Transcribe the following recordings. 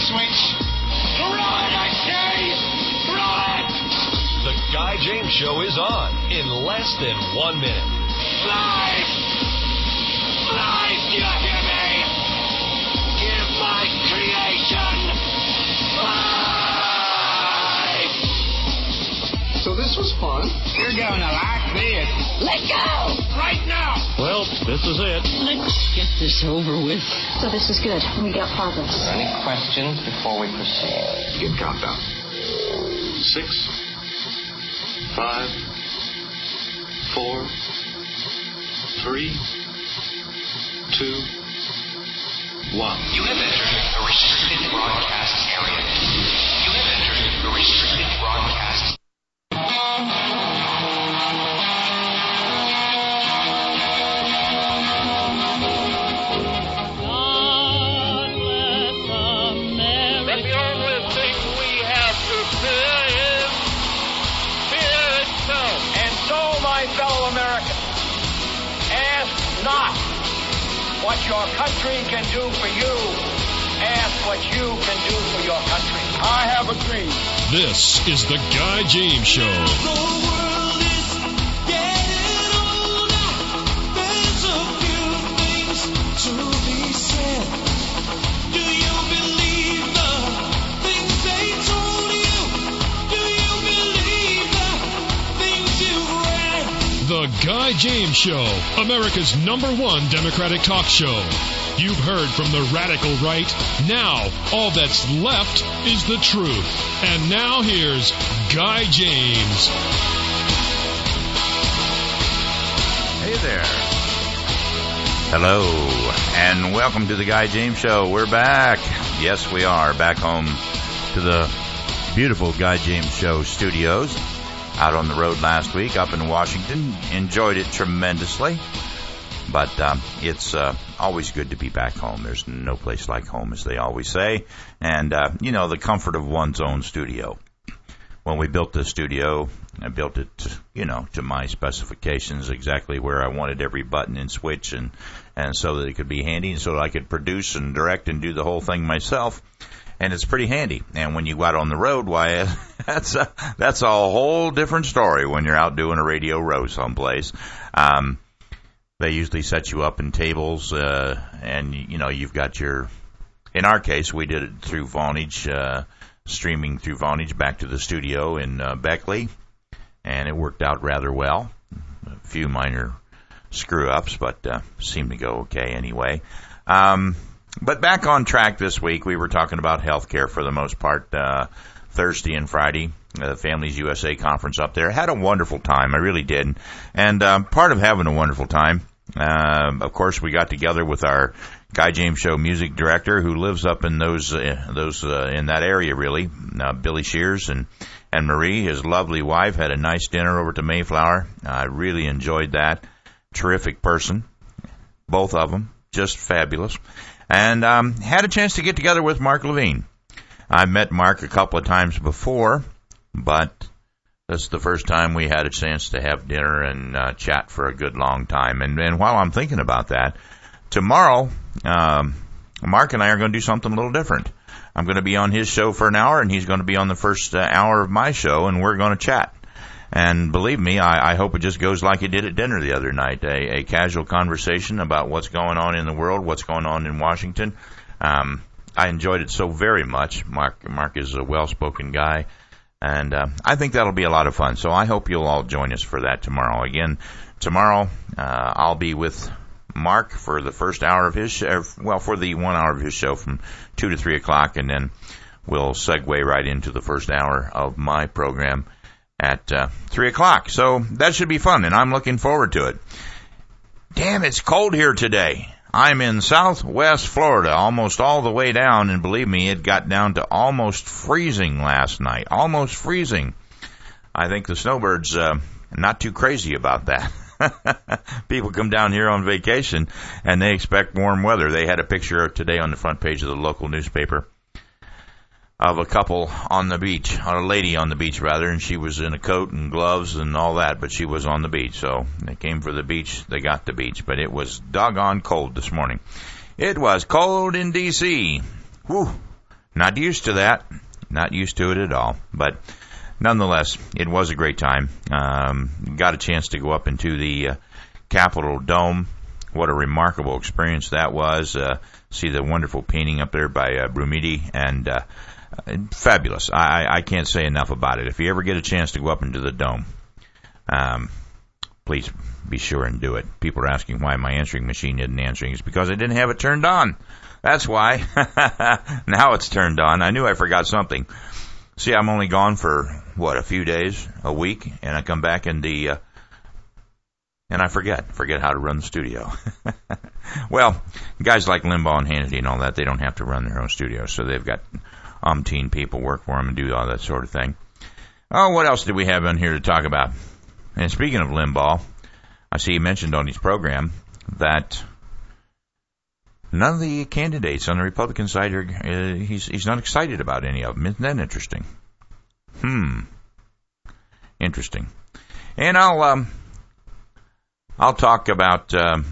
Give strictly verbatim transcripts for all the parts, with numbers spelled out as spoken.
switch. Throw it, I say! Throw it! The Guy James Show is on in less than one minute. Live! Live! Do you hear me? Give my creation life! So this was fun. You're going to like this. Let go! Right now! Well, this is it. Let's get this over with. So this is good. We got progress. Are there any questions before we proceed? Begin countdown. Six, five, four, three, two, one. You have entered a restricted broadcast area. You have entered a restricted broadcast. Fellow Americans, ask not what your country can do for you. Ask what you can do for your country. I have a dream. This is the Guy James Show. The world is getting older. There's a few things to be said. Do you believe the things they told you? Do you believe the things you've read? The Guy James Show, America's number one Democratic talk show. You've heard from the radical right. Now, all that's left is the truth. And now here's Guy James. Hey there. Hello, and welcome to the Guy James Show. We're back. Yes, we are back home to the beautiful Guy James Show studios. Out on the road last week up in Washington. Enjoyed it tremendously. But um, it's uh, always good to be back home. There's no place like home, as they always say. And, uh, you know, the comfort of one's own studio. When we built the studio, I built it, to, you know, to my specifications, exactly where I wanted every button and switch, and, and so that it could be handy, and so that I could produce and direct and do the whole thing myself. And it's pretty handy. And when you go out on the road, why, that's a, that's a whole different story when you're out doing a radio row someplace. Um, they usually set you up in tables, uh, and, you know, you've got your, in our case, we did it through Vonage, uh, streaming through Vonage back to the studio in uh, Beckley, and it worked out rather well. A few minor screw-ups, but uh, seemed to go okay anyway. Um But back on track this week, we were talking about health care for the most part, uh, Thursday and Friday, uh, the Families U S A conference up there. Had a wonderful time, I really did. And um, part of having a wonderful time, uh, of course, we got together with our Guy James Show music director who lives up in those, uh, those uh, in that area, really, uh, Billy Shears and, and Marie, his lovely wife, had a nice dinner over to Mayflower. I really enjoyed that. Terrific person, both of them, just fabulous. And um, had a chance to get together with Mark Levine. I've met Mark a couple of times before, but this is the first time we had a chance to have dinner and uh, chat for a good long time. And, and while I'm thinking about that, tomorrow, um, Mark and I are going to do something a little different. I'm going to be on his show for an hour, and he's going to be on the first uh, hour of my show, and we're going to chat. And believe me, I, I hope it just goes like it did at dinner the other night, a, a casual conversation about what's going on in the world, what's going on in Washington. Um, I enjoyed it so very much. Mark, Mark is a well-spoken guy, and uh, I think that'll be a lot of fun. So I hope you'll all join us for that tomorrow. Again, tomorrow uh, I'll be with Mark for the first hour of his show, well, for the one hour of his show from two to three o'clock, and then we'll segue right into the first hour of my program at uh, three o'clock. So that should be fun, and I'm looking forward to it. Damn, it's cold here today. I'm in southwest Florida, almost all the way down, and believe me, it got down to almost freezing last night. Almost freezing. I think the snowbirds uh, not too crazy about that. People come down here on vacation, and they expect warm weather. They had a picture today on the front page of the local newspaper of a couple on the beach, or a lady on the beach rather, and she was in a coat and gloves and all that, but she was on the beach. So they came for the beach, they got the beach, but it was doggone cold this morning. It was cold in D C Whew. Not used to that. Not used to it at all. But nonetheless, it was a great time. Um, got a chance to go up into the uh, Capitol Dome. What a remarkable experience that was. Uh, see the wonderful painting up there by uh, Brumidi, and uh, fabulous. I, I can't say enough about it. If you ever get a chance to go up into the Dome, um, please be sure and do it. People are asking why my answering machine isn't answering. It's because I didn't have it turned on. That's why. Now it's turned on. I knew I forgot something. See, I'm only gone for, what, a few days, a week, and I come back in the... Uh, And I forget, forget how to run the studio. Well, guys like Limbaugh and Hannity and all that, they don't have to run their own studio, so they've got umpteen people work for them and do all that sort of thing. Oh, what else do we have on here to talk about? And speaking of Limbaugh, I see you mentioned on his program that none of the candidates on the Republican side, are, uh, he's, he's not excited about any of them. Isn't that interesting? Hmm. Interesting. And I'll... um. I'll talk about um,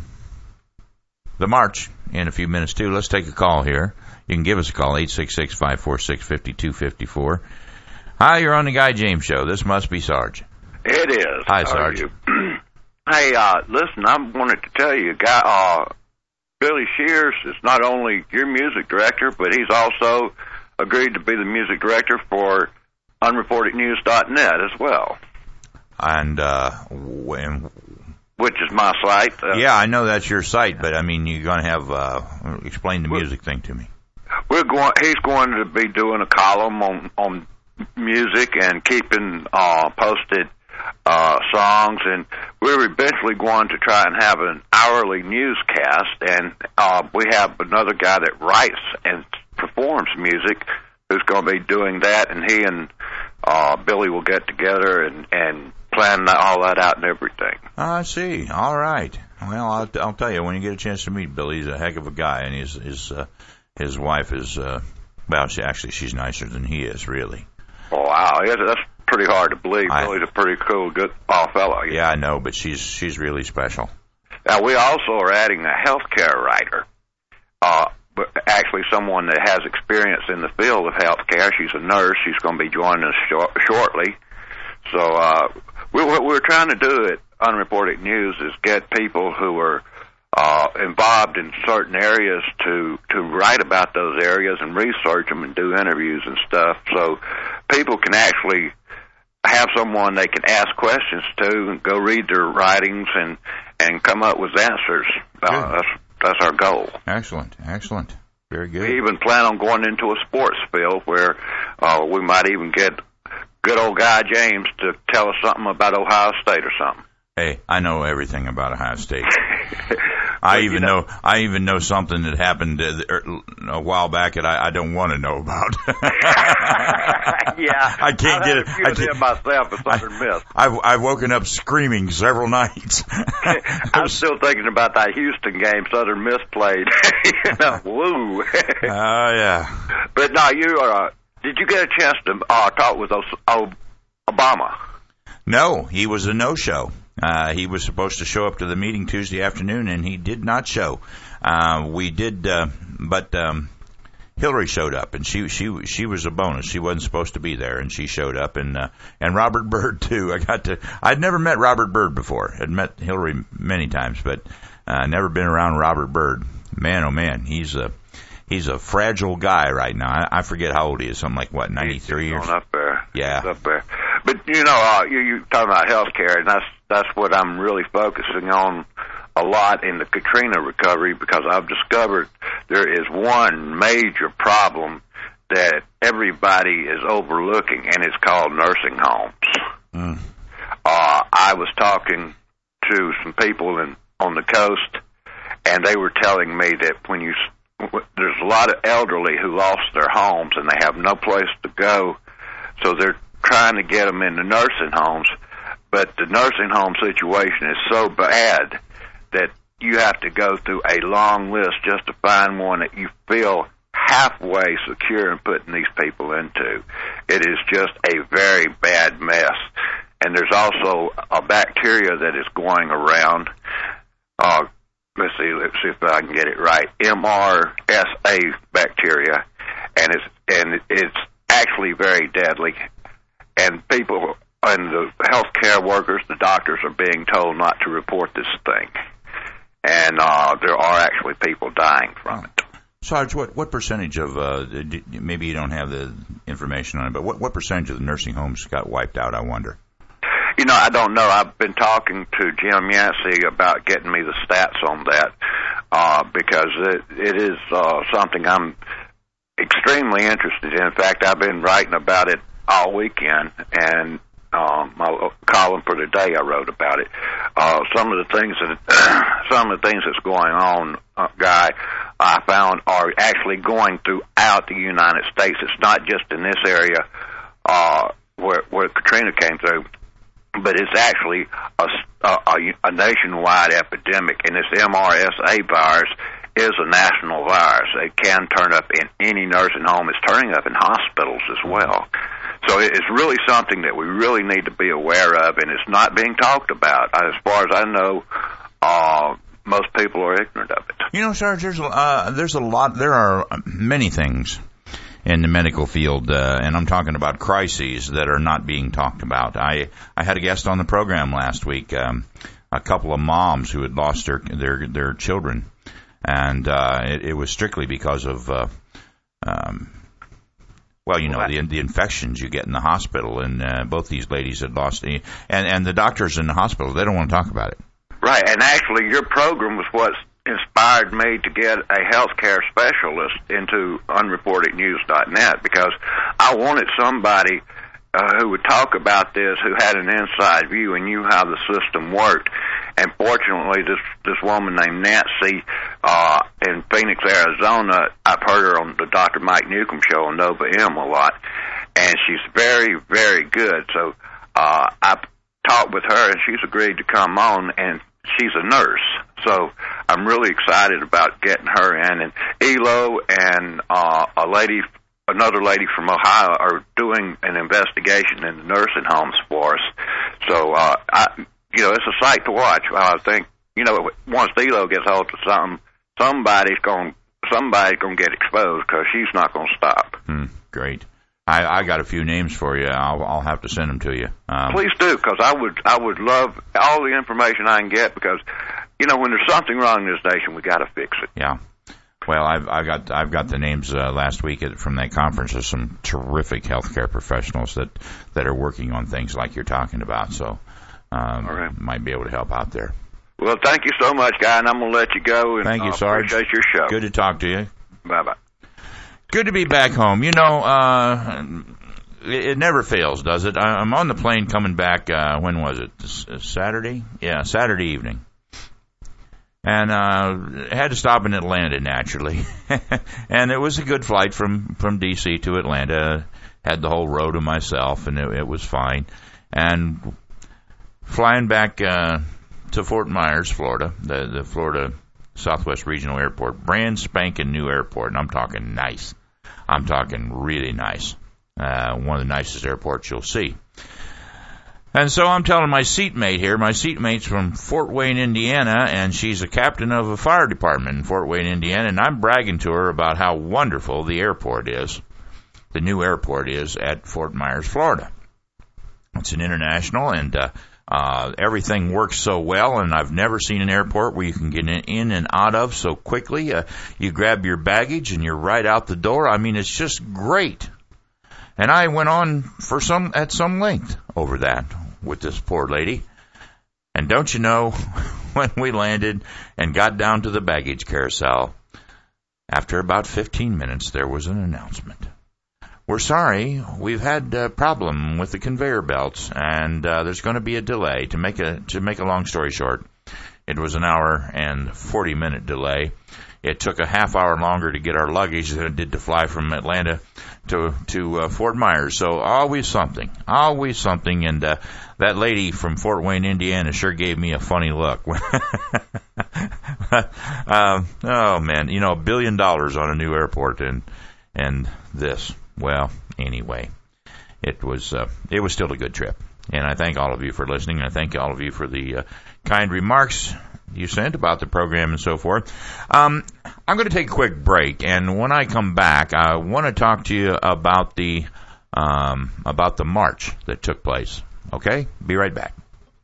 the march in a few minutes, too. Let's take a call here. You can give us a call, eight six six, five four six, five two five four. Hi, you're on the Guy James Show. This must be Sarge. It is. Hi, How Sarge. are you? Hey, uh, listen, I wanted to tell you, guy, uh, Billy Shears is not only your music director, but he's also agreed to be the music director for unreported news dot net as well. And, uh, when... Which is my site. Uh, yeah, I know that's your site, but I mean, you're going to have, uh, explain the music thing to me. We're going, he's going to be doing a column on, on music and keeping, uh, posted, uh, songs, and we're eventually going to try and have an hourly newscast, and, uh, we have another guy that writes and performs music who's going to be doing that, and he and, uh, Billy will get together and, and, plan all that out and everything. I see. All right. Well, I'll, I'll tell you, when you get a chance to meet Billy, he's a heck of a guy, and his his uh, his wife is, uh, well, she, actually, she's nicer than he is, really. Oh, wow. Yeah, that's pretty hard to believe. I, Billy's a pretty cool, good uh, fellow. Yeah, I know, but she's she's really special. Now, we also are adding a healthcare writer, uh, but actually someone that has experience in the field of healthcare. She's a nurse. She's going to be joining us short, shortly. So, uh, we, what we're trying to do at Unreported News is get people who are uh, involved in certain areas to, to write about those areas and research them and do interviews and stuff, so people can actually have someone they can ask questions to and go read their writings and, and come up with answers. Uh, that's, that's our goal. Excellent, excellent. Very good. We even plan on going into a sports field where uh, we might even get good old Guy James to tell us something about Ohio State or something. Hey, I know everything about Ohio State. I even know, know I even know something that happened a while back that I, I don't want to know about. Yeah, I can't I've get had it. A few I of can't, them myself at Southern Miss. I've I've woken up screaming several nights. I'm still thinking about that Houston game Southern Miss played. You know, woo. Oh uh, yeah. But no, you are. Uh, did you get a chance to uh, talk with those, oh, Obama? No, he was a no-show. Uh, he was supposed to show up to the meeting Tuesday afternoon, and he did not show. Uh, we did, uh, but um, Hillary showed up, and she she she was a bonus. She wasn't supposed to be there, and she showed up, and uh, and Robert Byrd too. I got to. I'd never met Robert Byrd before. I'd met Hillary many times, but uh, never been around Robert Byrd. Man, oh man, he's a he's a fragile guy right now. I, I forget how old he is. Something like what, ninety-three or something. Up there. Yeah, He's up there. But you know, uh, you you talking about healthcare, and that's that's what I'm really focusing on a lot in the Katrina recovery, because I've discovered there is one major problem that everybody is overlooking, and it's called nursing homes. Mm. Uh, I was talking to some people in, on the coast, and they were telling me that when you there's a lot of elderly who lost their homes and they have no place to go, so they're trying to get them into nursing homes, but the nursing home situation is so bad that you have to go through a long list just to find one that you feel halfway secure in putting these people into. It is just a very bad mess. And there's also a bacteria that is going around. Uh, let's see, let's see if I can get it right. M R S A bacteria. and it's and it's actually very deadly. And people and the healthcare workers, the doctors, are being told not to report this thing, and uh, there are actually people dying from it. Sarge, what what percentage of uh, maybe you don't have the information on it, but what what percentage of the nursing homes got wiped out? I wonder. You know, I don't know. I've been talking to Jim Yancey about getting me the stats on that uh, because it, it is uh, something I'm extremely interested in. In fact, I've been writing about it all weekend, and uh, my column for today I wrote about it. Uh, some of the things that some of the things that's going on, uh, Guy, I found are actually going throughout the United States. It's not just in this area uh, where where Katrina came through. But it's actually a, a, a nationwide epidemic, and this M R S A virus is a national virus. It can turn up in any nursing home. It's turning up in hospitals as well. So it's really something that we really need to be aware of, and it's not being talked about. As far as I know, uh, most people are ignorant of it. You know, Sarge, there's, uh, there's a lot, there are many things in the medical field, uh, and I'm talking about crises that are not being talked about. I, I had a guest on the program last week, um, a couple of moms who had lost their their, their children, and uh, it, it was strictly because of, uh, um, well, you know, the the infections you get in the hospital, and uh, both these ladies had lost, and and the doctors in the hospital, they don't want to talk about it. Right, and actually, your program was what's inspired me to get a healthcare specialist into unreported news dot net because I wanted somebody uh, who would talk about this, who had an inside view and knew how the system worked. And fortunately, this this woman named Nancy uh, in Phoenix, Arizona, I've heard her on the Doctor Mike Newcomb show on Nova M a lot, and she's very, very good. So uh, I talked with her, and she's agreed to come on, and she's a nurse. So I'm really excited about getting her in. And Elo and uh, a lady, another lady from Ohio, are doing an investigation in the nursing homes for us. So, uh, I, you know, it's a sight to watch. I think, you know, once Elo gets hold of something, somebody's going, somebody's going to get exposed because she's not going to stop. Hmm, great. I, I got a few names for you. I'll, I'll have to send them to you. Um, Please do, because I would I would love all the information I can get. Because, you know, when there's something wrong in this nation, we got to fix it. Yeah. Well, I've I got I've got the names uh, last week at, from that conference of some terrific healthcare professionals that, that are working on things like you're talking about. So, um, all right. Might be able to help out there. Well, thank you so much, Guy, and I'm going to let you go. And, thank you, uh, Sarge. Appreciate your show. Good to talk to you. Bye bye. Good to be back home. You know, uh, it, it never fails, does it? I, I'm on the plane coming back, uh, when was it? S- Saturday? Yeah, Saturday evening. And, uh, had to stop in Atlanta, naturally. And it was a good flight from, from D C to Atlanta. Had the whole row to myself, and it, it was fine. And flying back, uh, to Fort Myers, Florida, the, the Florida Southwest Regional Airport, brand spanking new airport, and I'm talking nice. I'm talking really nice. Uh, one of the nicest airports you'll see. And so I'm telling my seatmate here, my seatmate's from Fort Wayne, Indiana, and she's a captain of a fire department in Fort Wayne, Indiana, and I'm bragging to her about how wonderful the airport is, the new airport is at Fort Myers, Florida. It's an international, and uh, uh, everything works so well, and I've never seen an airport where you can get in and out of so quickly. Uh, you grab your baggage, and you're right out the door. I mean, it's just great. And I went on for some at some length over that with this poor lady. And don't you know, when we landed and got down to the baggage carousel, after about fifteen minutes, there was an announcement. We're sorry, we've had a problem with the conveyor belts, and uh, there's going to be a delay. To make a to make a long story short, it was an hour and forty minute delay. It took a half hour longer to get our luggage than it did to fly from Atlanta to to uh, Fort Myers. So always something, always something. And uh, that lady from Fort Wayne, Indiana, sure gave me a funny look. uh, oh man, you know, a billion dollars on a new airport, and and this. Well, anyway, it was uh, it was still a good trip, and I thank all of you for listening. And I thank all of you for the uh, kind remarks you sent about the program and so forth. Um, I'm going to take a quick break, and when I come back, I want to talk to you about the um, about the march that took place. Okay? Be right back.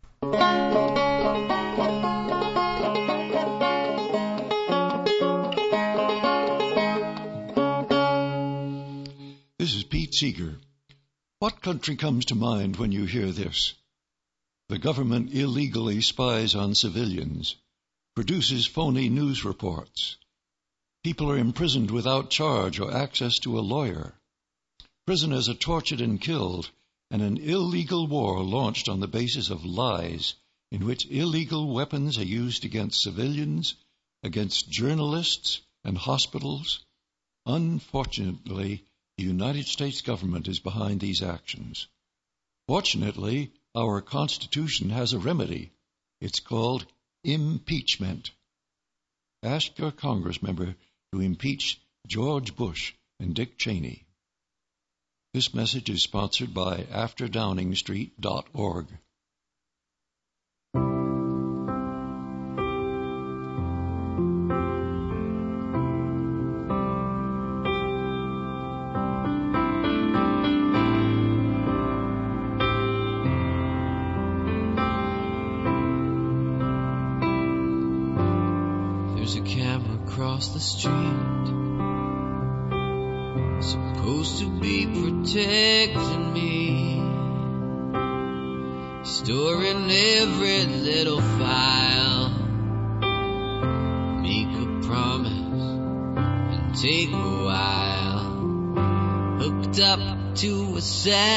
This is Pete Seeger. What country comes to mind when you hear this? The government illegally spies on civilians, produces phony news reports. People are imprisoned without charge or access to a lawyer. Prisoners are tortured and killed, and an illegal war launched on the basis of lies, in which illegal weapons are used against civilians, against journalists and hospitals. Unfortunately, the United States government is behind these actions. Fortunately, our Constitution has a remedy. It's called impeachment. Ask your Congressmember to impeach George Bush and Dick Cheney. This message is sponsored by after downing street dot org. Across the street, supposed to be protecting me, storing every little file, make a promise and take a while, hooked up to a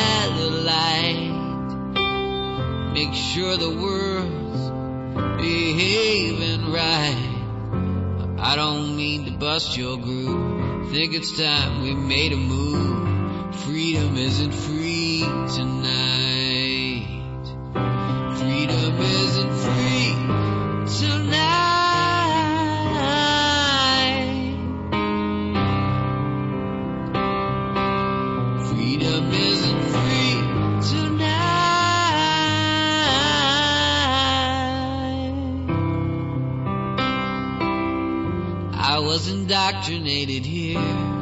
satellite, make sure the world's behaving right. I don't mean to bust your groove. Think it's time we made a move. Freedom isn't free tonight. Freedom isn't free tonight. Freedom isn't free tonight. I was indoctrinated here.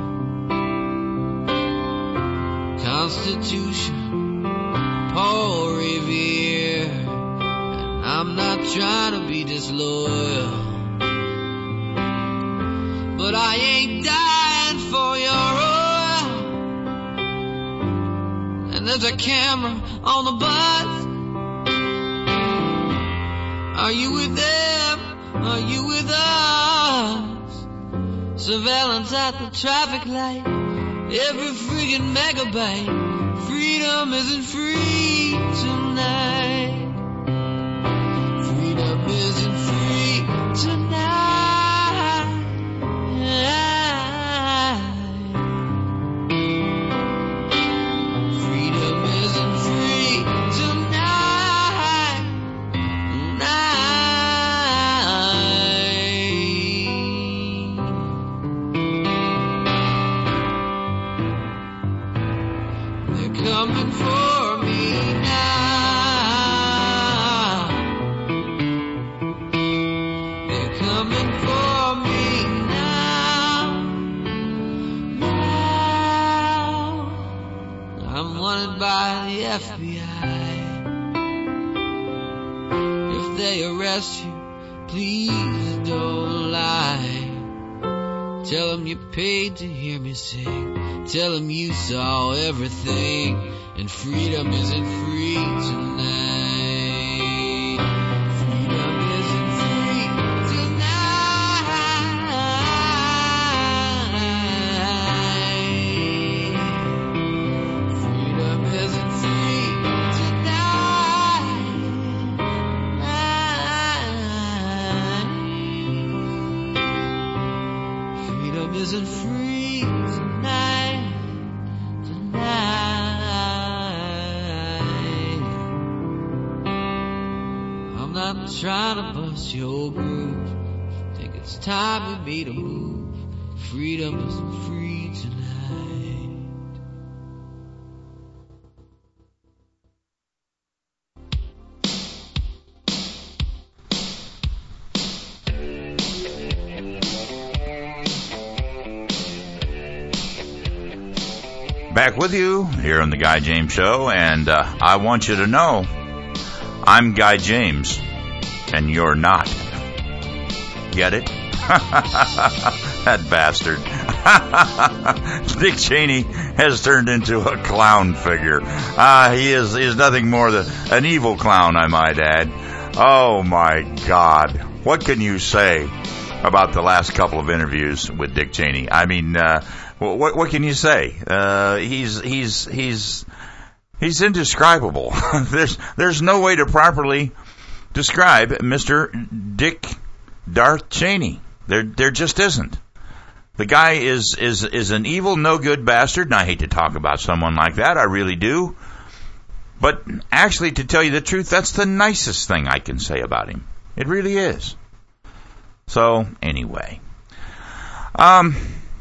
Constitution, Paul Revere. And I'm not trying to be disloyal, but I ain't dying for your oil. And there's a camera on the bus. Are you with them? Are you with us? Surveillance at the traffic light, every friggin' megabyte. Freedom isn't free tonight. Freedom isn't free tonight. Freedom isn't free tonight. Coming for me now. They're coming for me now. Now I'm wanted by the F B I. If they arrest you, please don't lie. Tell them you paid to hear me sing. Tell them you saw everything, and freedom isn't free tonight. Freedom isn't free tonight. Freedom isn't free tonight. Freedom isn't free tonight. I'm not trying to bust your groove. Think it's time we made a move. Freedom isn't free tonight. Back with you here on the Guy James Show, and uh, I want you to know I'm Guy James, and you're not. Get it? That bastard. Dick Cheney has turned into a clown figure. Uh, he is he is nothing more than an evil clown, I might add. Oh, my God. What can you say about the last couple of interviews with Dick Cheney? I mean, uh, what what can you say? Uh, he's he's he's he's indescribable. there's there's no way to properly describe Mister Dick Darth Cheney. There there just isn't. The guy is is is an evil, no good bastard, and I hate to talk about someone like that. I really do. But actually, to tell you the truth, that's the nicest thing I can say about him. It really is. So anyway, um.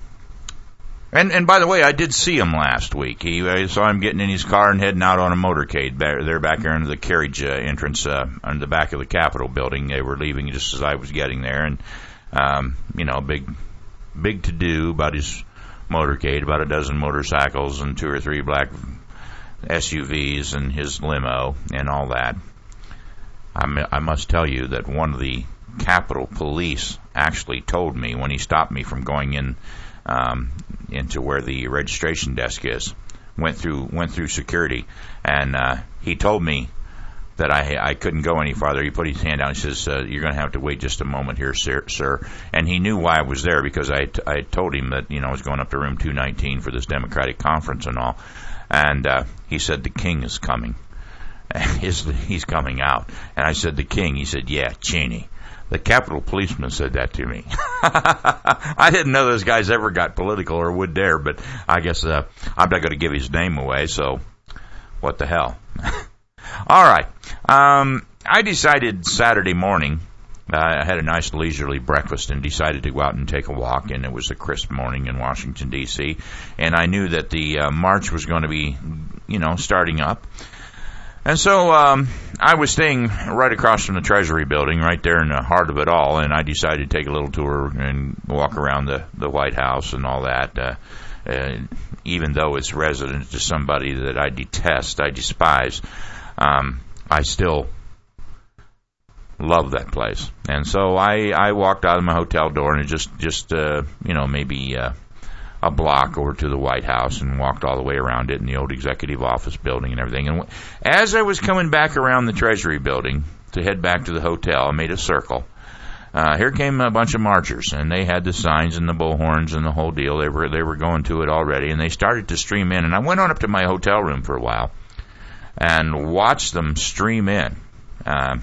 And and by the way, I did see him last week. He I saw him getting in his car and heading out on a motorcade. They're back there into the carriage uh, entrance uh, on the back of the Capitol building. They were leaving just as I was getting there, and um, you know, big big to do about his motorcade, about a dozen motorcycles and two or three black S U Vs and his limo and all that. I'm, I must tell you that one of the Capitol Police actually told me when he stopped me from going in. Um, into where the registration desk is, went through went through security, and uh, he told me that I I couldn't go any farther. He put his hand out and says, uh, "You're going to have to wait just a moment here, sir, sir." And he knew why I was there, because I t- I told him that, you know, I was going up to room two nineteen for this Democratic conference and all, and uh, he said the king is coming, he's he's coming out, and I said the king. He said, "Yeah, Cheney." The Capitol policeman said that to me. I didn't know those guys ever got political or would dare, but I guess uh, I'm not going to give his name away, so what the hell. All right. Um, I decided Saturday morning, uh, I had a nice leisurely breakfast and decided to go out and take a walk, and it was a crisp morning in Washington, D C, and I knew that the uh, march was going to be, you know, starting up. And so um, I was staying right across from the Treasury building, right there in the heart of it all, and I decided to take a little tour and walk around the, the White House and all that. Uh, uh, even though it's resident to somebody that I detest, I despise, um, I still love that place. And so I, I walked out of my hotel door and it just, just uh, you know, maybe... Uh, a block over to the White House and walked all the way around it in the old executive office building and everything. And as I was coming back around the Treasury building to head back to the hotel, I made a circle. Uh, here came a bunch of marchers, and they had the signs and the bullhorns and the whole deal. They were they were going to it already, and they started to stream in. And I went on up to my hotel room for a while and watched them stream in uh,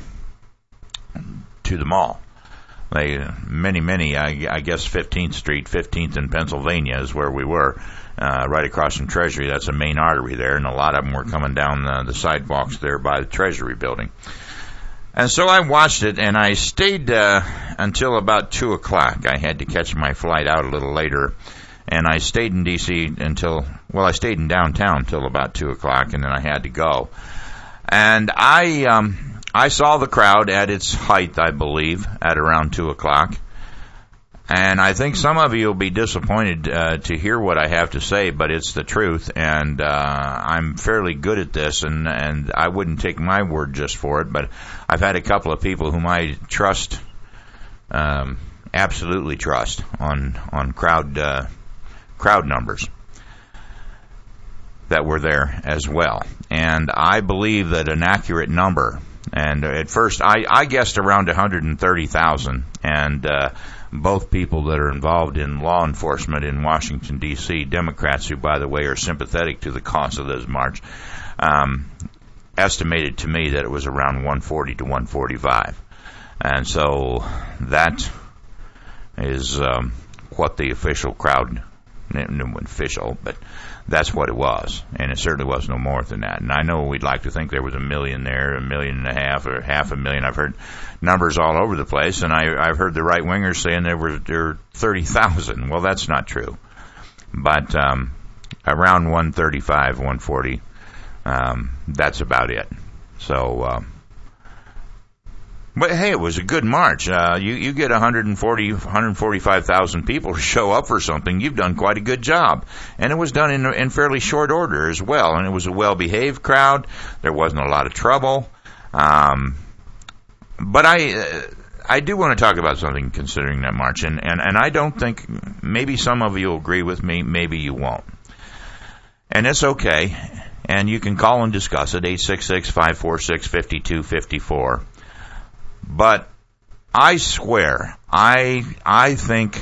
to the mall. They, many, many, I, I guess fifteenth Street, fifteenth in Pennsylvania is where we were, uh, right across from Treasury. That's a main artery there, and a lot of them were coming down the, the sidewalks there by the Treasury building. And so I watched it, and I stayed uh, until about two o'clock. I had to catch my flight out a little later, and I stayed in D C until, well, I stayed in downtown until about two o'clock, and then I had to go. And I... um I saw the crowd at its height, I believe, at around two o'clock. And I think some of you will be disappointed uh, to hear what I have to say, but it's the truth. And uh, I'm fairly good at this, and, and I wouldn't take my word just for it. But I've had a couple of people whom I trust, um, absolutely trust, on on crowd uh, crowd numbers that were there as well. And I believe that an accurate number. And at first, I, I guessed around one hundred thirty thousand, and uh, both people that are involved in law enforcement in Washington, D C, Democrats who, by the way, are sympathetic to the cause of this march, um, estimated to me that it was around one forty to one forty-five. And so that is um, what the official crowd, no official, but that's what it was, and it certainly was no more than that. And I know we'd like to think there was a million there, a million and a half, or half a million. I've heard numbers all over the place, and I, I've heard the right-wingers saying there were, there were thirty thousand. Well, that's not true. But um, around one thirty-five, one forty, um, that's about it. So um, But hey, it was a good march. Uh, you, you get one hundred forty, one hundred forty-five thousand people to show up for something. You've done quite a good job. And it was done in, in fairly short order as well. And it was a well-behaved crowd. There wasn't a lot of trouble. Um, but I, uh, I do want to talk about something considering that march. And, and, and I don't think, maybe some of you will agree with me, maybe you won't. And it's okay. And you can call and discuss it, eight six six, five four six, five two five four. But I swear, I I think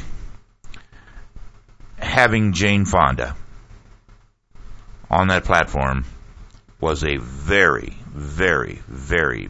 having Jane Fonda on that platform was a very, very, very,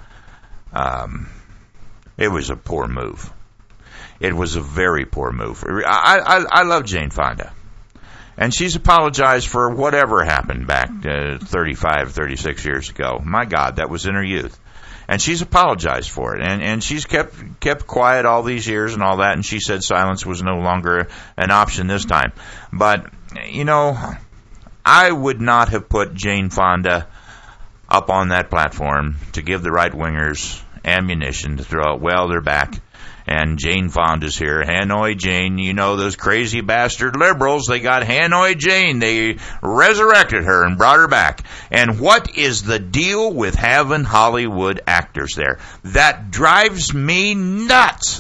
um, it was a poor move. It was a very poor move. I, I, I love Jane Fonda. And she's apologized for whatever happened back uh, thirty-five, thirty-six years ago. My God, that was in her youth. And she's apologized for it. And, and she's kept, kept quiet all these years and all that. And she said silence was no longer an option this time. But, you know, I would not have put Jane Fonda up on that platform to give the right-wingers ammunition to throw out, well, they're back. And Jane Fonda's here. Hanoi Jane, you know, those crazy bastard liberals, they got Hanoi Jane. They resurrected her and brought her back. And what is the deal with having Hollywood actors there? That drives me nuts.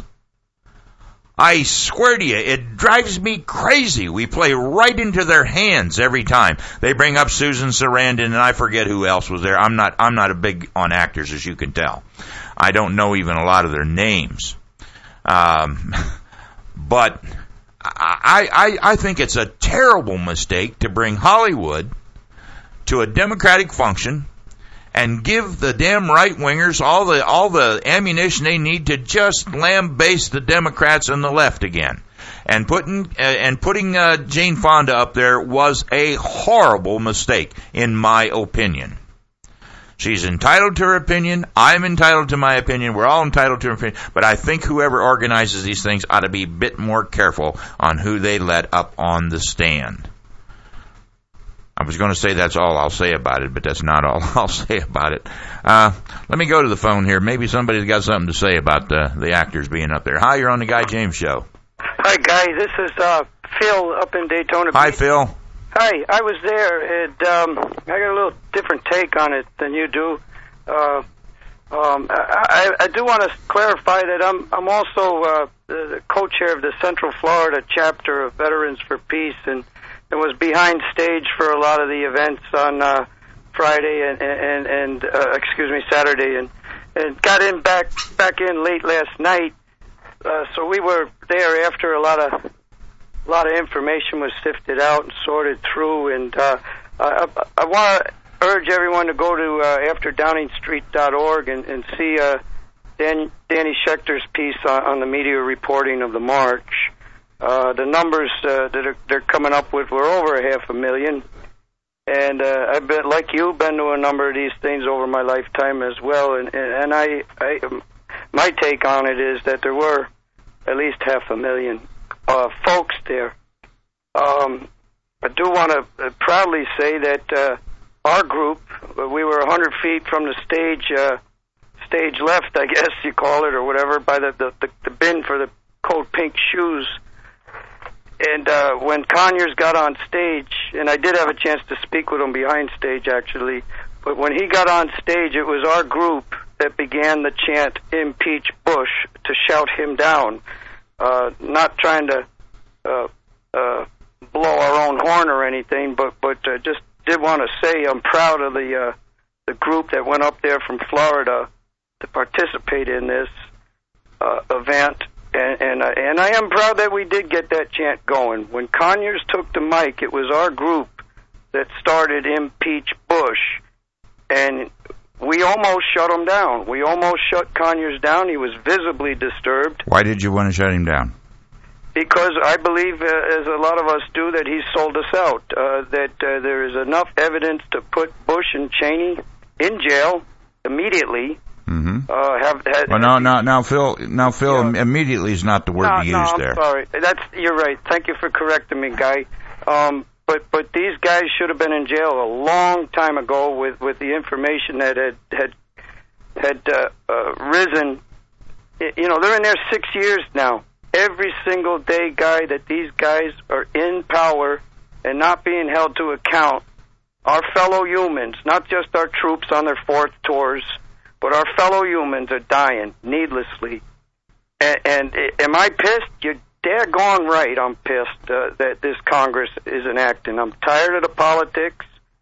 I swear to you, it drives me crazy. We play right into their hands every time. They bring up Susan Sarandon, and I forget who else was there. I'm not, I'm not a big on actors, as you can tell. I don't know even a lot of their names. Um, but I, I, I think it's a terrible mistake to bring Hollywood to a Democratic function and give the damn right-wingers all the, all the ammunition they need to just lambaste the Democrats and the left again. And putting, uh, and putting, uh, Jane Fonda up there was a horrible mistake, in my opinion. She's entitled to her opinion. I'm entitled to my opinion. We're all entitled to our opinion. But I think whoever organizes these things ought to be a bit more careful on who they let up on the stand. I was going to say that's all I'll say about it, but that's not all I'll say about it. Uh, let me go to the phone here. Maybe somebody's got something to say about the, the actors being up there. Hi, you're on the Guy James Show. Hi, Guy. This is uh, Phil up in Daytona Beach. Hi, Phil. Hi, I was there, and um, I got a little different take on it than you do. Uh, um, I, I do want to clarify that I'm I'm also uh, the co-chair of the Central Florida chapter of Veterans for Peace, and it was behind stage for a lot of the events on uh, Friday and and, and uh, excuse me Saturday, and and got in back back in late last night. Uh, so we were there after a lot of. A lot of information was sifted out and sorted through, and uh, I, I want to urge everyone to go to uh, after downing street dot org and, and see uh, Dan, Danny Schechter's piece on, on the media reporting of the march. Uh, the numbers uh, that are, they're coming up with were over a half a million, and uh, I've been, like you, been to a number of these things over my lifetime as well, and, and, and I, I, my take on it is that there were at least half a million Uh, folks there. Um, I do want to uh, proudly say that uh, our group, we were one hundred feet from the stage, uh, stage left, I guess you call it, or whatever, by the, the, the, the bin for the cold pink shoes. And uh, when Conyers got on stage, and I did have a chance to speak with him behind stage, actually, but when he got on stage, it was our group that began the chant, "Impeach Bush," to shout him down. Uh, not trying to uh, uh, blow our own horn or anything, but but uh, just did want to say I'm proud of the uh, the group that went up there from Florida to participate in this uh, event, and and, uh, and I am proud that we did get that chant going. When Conyers took the mic, it was our group that started "Impeach Bush," and we almost shut him down. We almost shut Conyers down. He was visibly disturbed. Why did you want to shut him down? Because I believe, uh, as a lot of us do, that he sold us out. Uh, that uh, there is enough evidence to put Bush and Cheney in jail immediately. Mm-hmm. Uh, have, have, well, no, no, now, Phil, now, Phil, yeah. Immediately is not the word no, to no, use I'm there. Sorry, that's you're right. Thank you for correcting me, Guy. Um, But but these guys should have been in jail a long time ago with, with the information that had, had had uh, uh, risen. You know, they're in there six years now. Every single day, Guy, that these guys are in power and not being held to account, our fellow humans, not just our troops on their fourth tours, but our fellow humans are dying needlessly. And, and am I pissed? You're daggone right I'm pissed uh, that this Congress isn't acting. I'm tired of the politics,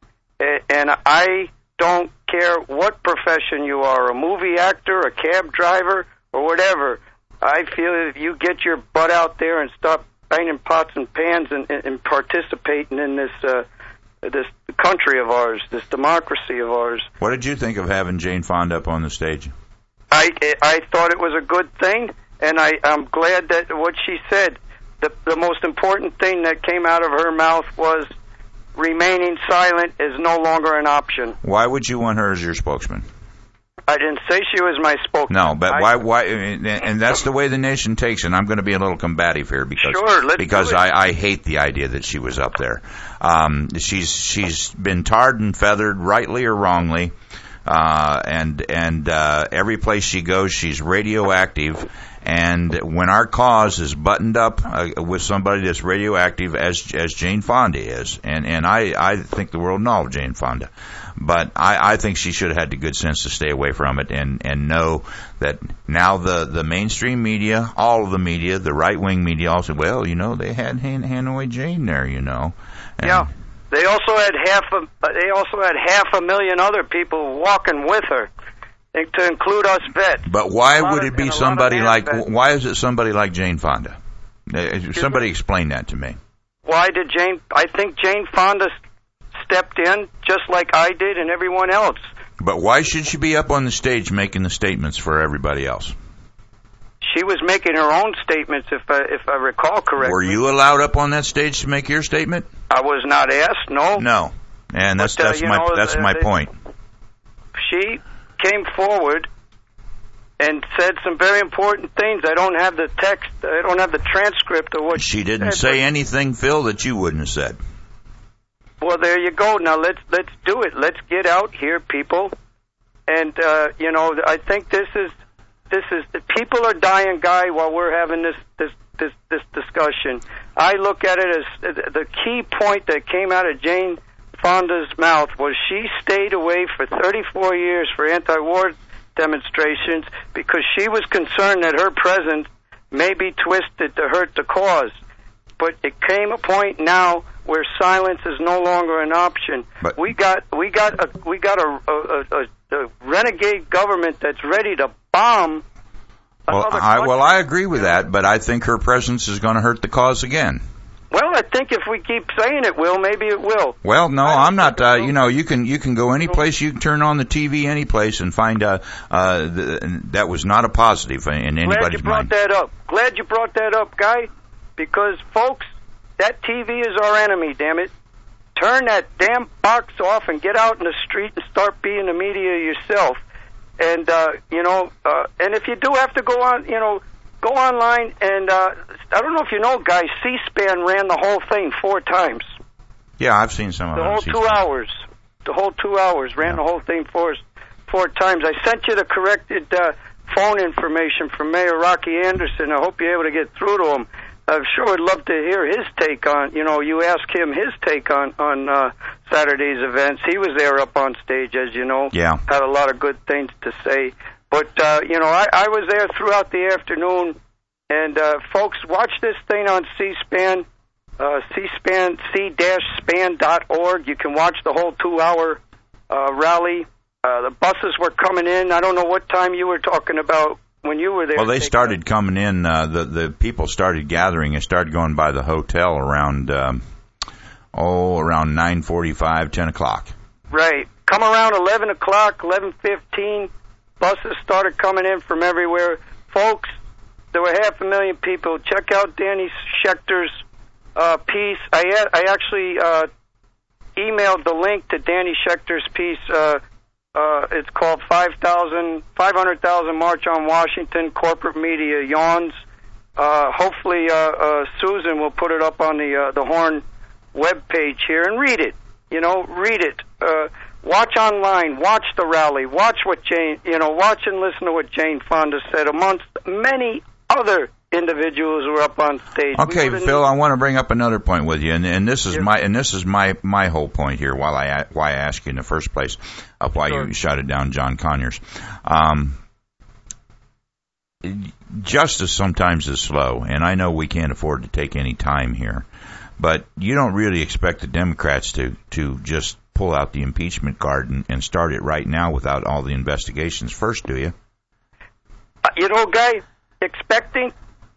and I don't care what profession you are, a movie actor, a cab driver, or whatever. I feel if you get your butt out there and stop banging pots and pans and, and participating in this uh, this country of ours, this democracy of ours. What did you think of having Jane Fonda up on the stage? I I thought it was a good thing, and I, I'm glad that what she said, the, the most important thing that came out of her mouth was remaining silent is no longer an option. Why would you want her as your spokesman? I didn't say she was my spokesman. No, but I, why? Why? And that's the way the nation takes it. And I'm going to be a little combative here because sure, let's because do it. I, I hate the idea that she was up there. Um, she's she's been tarred and feathered, rightly or wrongly, uh, and and uh, every place she goes, she's radioactive. And when our cause is buttoned up uh, with somebody that's radioactive, as as Jane Fonda is, and and I I think the world knows Jane Fonda. But I, I think she should have had the good sense to stay away from it and, and know that now the, the mainstream media, all of the media, the right-wing media all said, well, you know, they had Han- Hanoi Jane there, you know. And yeah. They also had half a, they also had half a million other people walking with her, to include us vets. But why would of, it be somebody like, vets. why is it somebody like Jane Fonda? Somebody explain that to me. Why did Jane, I think Jane Fonda stepped in just like I did and everyone else. But why should she be up on the stage making the statements for everybody else? She was making her own statements, if I, if I recall correctly. Were you allowed up on that stage to make your statement? I was not asked, no. No, and that's but, uh, that's my know, that's uh, my they, point. She came forward and said some very important things. I don't have the text. I don't have the transcript of what she, she didn't said, say anything, Phil, that you wouldn't have said. Well, there you go. Now let's let's do it. Let's get out here, people. And uh, you know, I think this is this is people are dying, Guy, while we're having this this this this discussion. I look at it as the key point that came out of Jane Fonda's mouth was she stayed away for thirty-four years for anti-war demonstrations because she was concerned that her presence may be twisted to hurt the cause. But it came a point now where silence is no longer an option. But we got we got a we got a, a, a, a renegade government that's ready to bomb. Well, I well I agree with that, but I think her presence is going to hurt the cause again. Well, I think if we keep saying it will, maybe it will. Well, no, I'm not. Uh, you know, you can you can go any place, you can turn on the T V any place and find uh, uh, the, that was not a positive in anybody's mind. Glad you brought mind. that up. Glad you brought that up, Guy, because folks, that T V is our enemy. Damn it! Turn that damn box off and get out in the street and start being the media yourself. And uh, you know, uh, and if you do have to go on, you know. Go online, and uh, I don't know if you know, guys, C-SPAN ran the whole thing four times. Yeah, I've seen some of the them. whole C-SPAN. two hours. The whole two hours ran yeah. the whole thing four, four times. I sent you the corrected uh, phone information from Mayor Rocky Anderson. I hope you're able to get through to him. I sure would love to hear his take on, you know, you ask him his take on, on uh, Saturday's events. He was there up on stage, as you know. Yeah. Had a lot of good things to say. But, uh, you know, I, I was there throughout the afternoon, and, uh, folks, watch this thing on C-SPAN, uh, C-SPAN, c-span dot org. You can watch the whole two-hour uh, rally. Uh, the buses were coming in. I don't know what time you were talking about when you were there. Well, they started out. coming in. Uh, the, the people started gathering and started going by the hotel around, um, oh, around nine forty-five, ten o'clock. Right. Come around eleven o'clock, eleven fifteen. Buses started coming in from everywhere. Folks, there were half a million people. Check out Danny Schechter's uh, piece. I had, I actually uh, emailed the link to Danny Schechter's piece. Uh, uh, it's called five hundred thousand March on Washington, Corporate Media Yawns. Uh, hopefully uh, uh, Susan will put it up on the uh, the Horn web page here and read it. You know, read it. Uh, watch online, watch the rally, watch what Jane, you know, watch and listen to what Jane Fonda said, amongst many other individuals who were up on stage. Okay, Phil, I want to bring up another point with you, and, and this is yeah. my and this is my my whole point here. While I why I asked you in the first place of why sure. you shouted down John Conyers. Um, justice sometimes is slow, and I know we can't afford to take any time here, but you don't really expect the Democrats to to just pull out the impeachment card and, and start it right now without all the investigations first, do you? Uh, you know, Guy, expecting.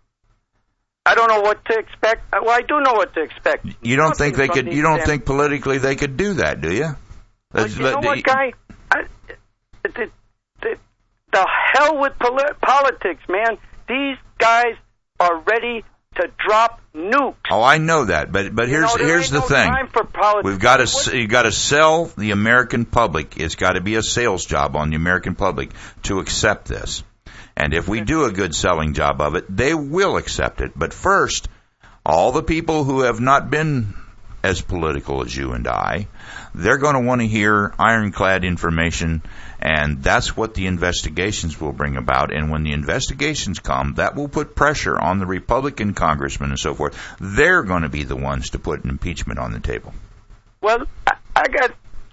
I don't know what to expect. Well, I do know what to expect. You don't Nothing think they could? You don't think politically they could do that, do you? Well, you know what, Guy? I, the, the, the hell with poli- politics, man. These guys are ready to drop nukes. Oh, I know that, but but here's you know, here's the no thing. Time for politics. We've got to you got to sell the American public. It's got to be a sales job on the American public to accept this. And if we do a good selling job of it, they will accept it. But first, all the people who have not been as political as you and I, they're going to want to hear ironclad information, and that's what the investigations will bring about. And when the investigations come, that will put pressure on the Republican congressmen and so forth. They're going to be the ones to put an impeachment on the table. Well, I, I got,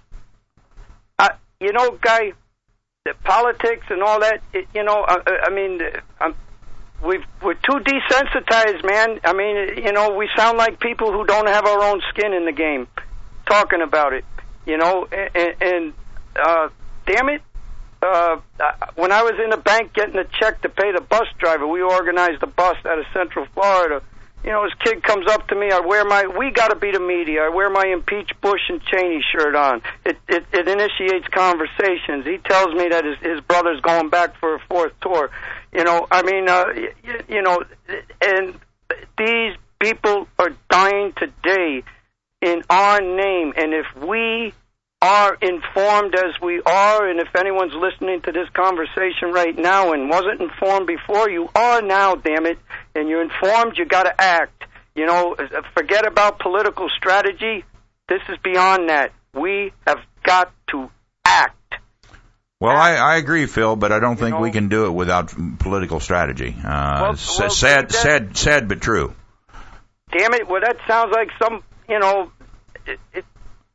I, you know, Guy, the politics and all that, it, you know, I, I mean, I'm, we've, we're too desensitized, man. I mean, you know, we sound like people who don't have our own skin in the game talking about it, you know, and, and uh, damn it, uh, when I was in the bank getting a check to pay the bus driver, we organized a bus out of Central Florida. You know, this kid comes up to me, I wear my, we gotta be the media, I wear my impeach Bush and Cheney shirt on. It, it, it initiates conversations. He tells me that his, his brother's going back for a fourth tour. You know, I mean, uh, you, you know, and these people are dying today in our name, and if we are informed as we are, and if anyone's listening to this conversation right now and wasn't informed before, you are now, damn it, and you're informed, you got to act. You know, forget about political strategy. This is beyond that. We have got to act. Well, I, I agree, Phil, but I don't think you know, we can do it without political strategy. Uh, well, s- well, sad, that, sad, sad, but true. Damn it! Well, that sounds like some, you know, it, it,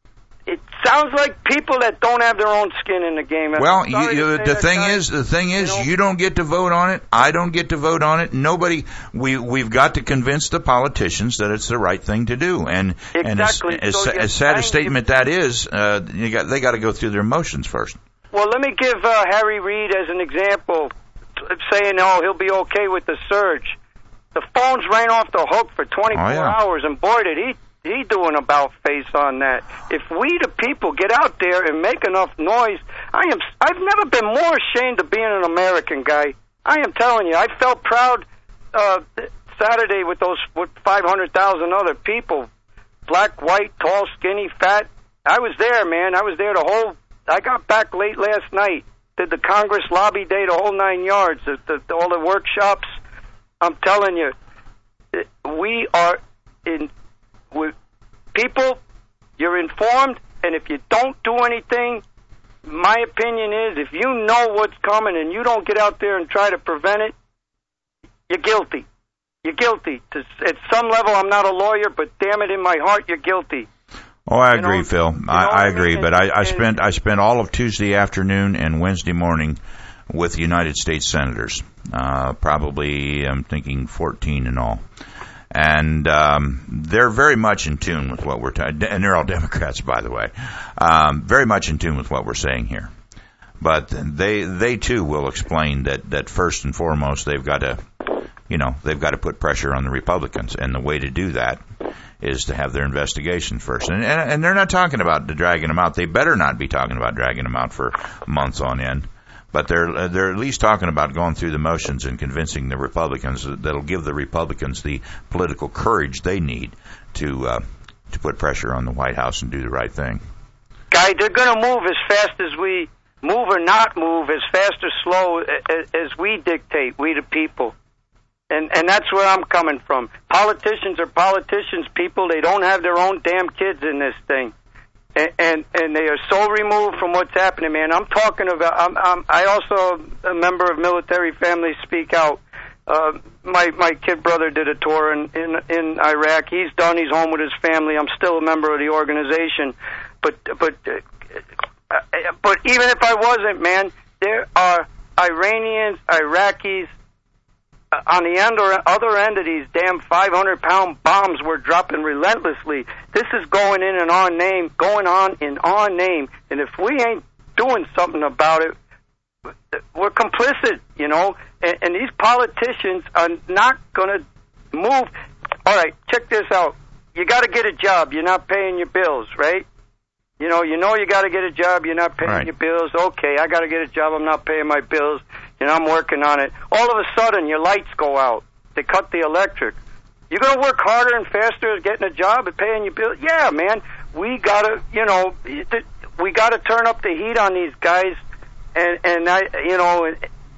it sounds like people that don't have their own skin in the game. Well, you, you, the thing time, is, the thing is, you, know, you don't get to vote on it. I don't get to vote on it. Nobody. We we've got to convince the politicians that it's the right thing to do. And exactly. and as, so as, as sad a statement that is, uh, you got they got to go through their motions first. Well, let me give uh, Harry Reid as an example, saying, oh, he'll be okay with the surge. The phones ran off the hook for twenty-four oh, yeah. hours, and boy, did he he do an about face on that. If we, the people, get out there and make enough noise, I am, I've never been more ashamed of being an American, Guy. I am telling you, I felt proud uh, Saturday with those with five hundred thousand other people, black, white, tall, skinny, fat. I was there, man. I was there the whole... I got back late last night, did the Congress lobby day, the whole nine yards, the, the, all the workshops. I'm telling you, we are in, we, people, you're informed, and if you don't do anything, my opinion is if you know what's coming and you don't get out there and try to prevent it, you're guilty. You're guilty. To, at some level, I'm not a lawyer, but damn it, in my heart, you're guilty. Oh, I you agree, know, Phil. You know I, I agree, I mean? but I, I and, spent I spent all of Tuesday afternoon and Wednesday morning with United States senators. Uh, probably, I'm thinking fourteen in all, and um, they're very much in tune with what we're ta- and they're all Democrats, by the way. Um, very much in tune with what we're saying here. But they they too will explain that that first and foremost they've got to, you know, they've got to put pressure on the Republicans, and the way to do that is to have their investigation first. And, and and they're not talking about dragging them out. They better not be talking about dragging them out for months on end. But they're they're at least talking about going through the motions and convincing the Republicans that'll give the Republicans the political courage they need to uh, to put pressure on the White House and do the right thing. Guy, they're going to move as fast as we move or not move, as fast or slow as, as we dictate, we the people. And and that's where I'm coming from. Politicians are politicians, people. They don't have their own damn kids in this thing. And and, and they are so removed from what's happening, man. I'm talking about. I'm, I'm I also a member of Military Families Speak Out. Uh, my my kid brother did a tour in, in in Iraq. He's done. He's home with his family. I'm still a member of the organization, but but uh, but even if I wasn't, man, there are Iranians, Iraqis uh, on the end or other end of these damn five hundred pound bombs we're dropping relentlessly. This is going in in our name, going on in our name, and if we ain't doing something about it, we're complicit, you know, and, and these politicians are not going to move. All right, check this out. You got to get a job. You're not paying your bills, right? You know, you know you got to get a job. You're not paying right. your bills. Okay, I got to get a job. I'm not paying my bills. You know, I'm working on it. All of a sudden, your lights go out. They cut the electric. You're going to work harder and faster at getting a job and paying your bills? Yeah, man. We got to, you know, we got to turn up the heat on these guys. And, and I, you know,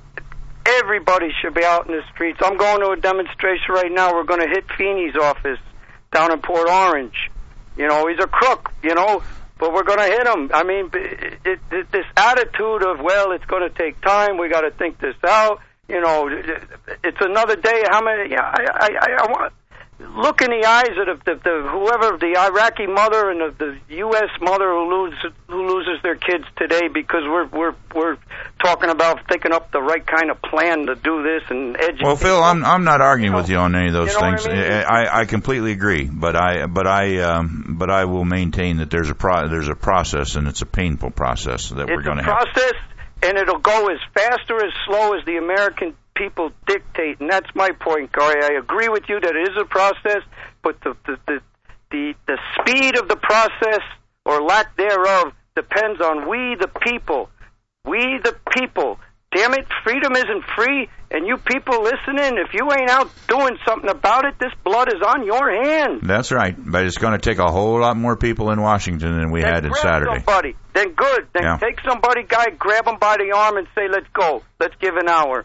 everybody should be out in the streets. I'm going to a demonstration right now. We're going to hit Feeney's office down in Port Orange. You know, he's a crook, you know, but we're going to hit him. I mean, it, it, this attitude of, well, it's going to take time. We got to think this out. You know, it's another day. How many? Yeah, I, I, I, I want. Look in the eyes of the, the, the whoever, the Iraqi mother and the, the U S mother who loses who loses their kids today because we're we're we're talking about thinking up the right kind of plan to do this and educate. Well, Phil, I'm I'm not arguing you know, with you on any of those you know things. I, mean? I I completely agree, but I but I um, but I will maintain that there's a pro, there's a process and it's a painful process that it's we're going to have. have. It's a process, and it'll go as fast or as slow as the American people dictate, and that's my point, Corey. I agree with you that it is a process, but the the, the the the speed of the process or lack thereof depends on we the people. We the people. Damn it, freedom isn't free, and you people listening, if you ain't out doing something about it, this blood is on your hands. That's right, but it's going to take a whole lot more people in Washington than we then had in grab Saturday. Somebody. Then good. Then yeah. take somebody, guy, grab them by the arm and say, let's go. Let's give an hour.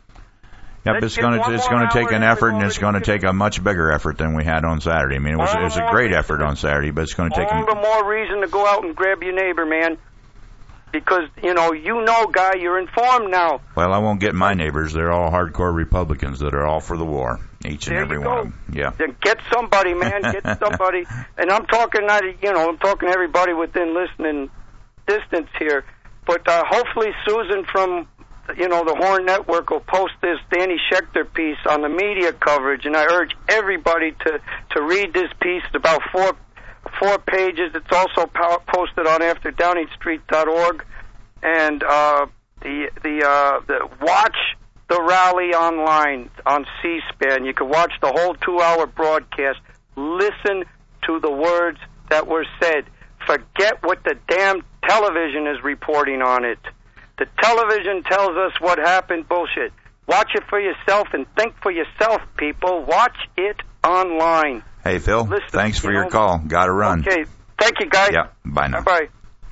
Yep, it's going to it's going to take an effort, and it's going to take a much bigger effort than we had on Saturday. I mean, it was it was a great effort on Saturday, but it's going to take all the more reason to go out and grab your neighbor, man. Because you know, you know, guy, you're informed now. Well, I won't get my neighbors; they're all hardcore Republicans that are all for the war, each and there every you one go. of them. Yeah. Then get somebody, man. Get somebody. And I'm talking not, you know, I'm talking to everybody within listening distance here. But uh, hopefully, Susan from, you know, the Horn Network will post this Danny Schechter piece on the media coverage, and I urge everybody to, to read this piece. It's about four four pages. It's also po- posted on after downing street dot org, and uh, the the uh, the watch the rally online on C-SPAN. You can watch the whole two-hour broadcast. Listen to the words that were said. Forget what the damn television is reporting on it. The television tells us what happened. Bullshit. Watch it for yourself and think for yourself, people. Watch it online. Hey, Phil, Listen, thanks for you your know, call. Got to run. Okay. Thank you, guys. Yeah. Bye now. Bye-bye.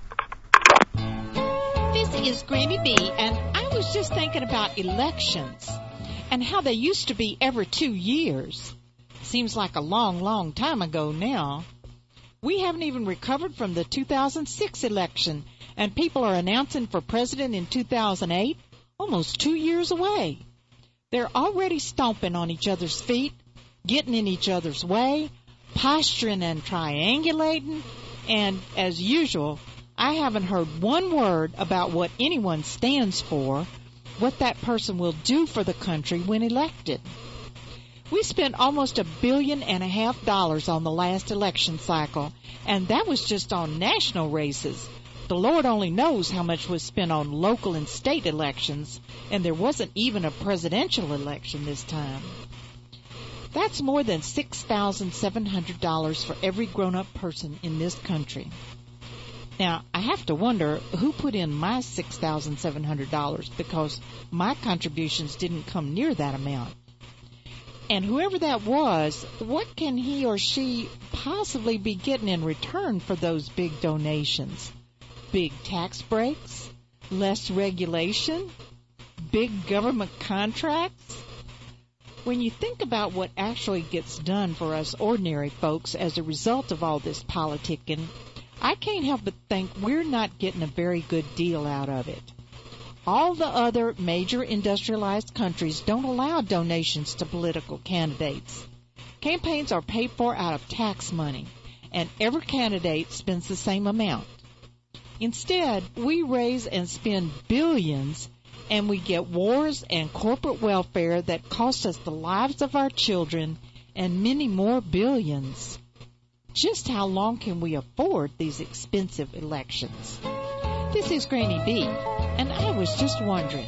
This is Granny B, and I was just thinking about elections and how they used to be every two years. Seems like a long, long time ago now. We haven't even recovered from the two thousand six election, and people are announcing for president in two thousand eight, almost two years away. They're already stomping on each other's feet, getting in each other's way, posturing and triangulating, and as usual, I haven't heard one word about what anyone stands for, what that person will do for the country when elected. We spent almost a billion and a half dollars on the last election cycle, and that was just on national races. The Lord only knows how much was spent on local and state elections, and there wasn't even a presidential election this time. That's more than six thousand seven hundred dollars for every grown-up person in this country. Now, I have to wonder who put in my six thousand seven hundred dollars, because my contributions didn't come near that amount. And whoever that was, what can he or she possibly be getting in return for those big donations? Big tax breaks? Less regulation? Big government contracts? When you think about what actually gets done for us ordinary folks as a result of all this politicking, I can't help but think we're not getting a very good deal out of it. All the other major industrialized countries don't allow donations to political candidates. Campaigns are paid for out of tax money, and every candidate spends the same amount. Instead, we raise and spend billions, and we get wars and corporate welfare that cost us the lives of our children and many more billions. Just how long can we afford these expensive elections? This is Granny B, and I was just wondering.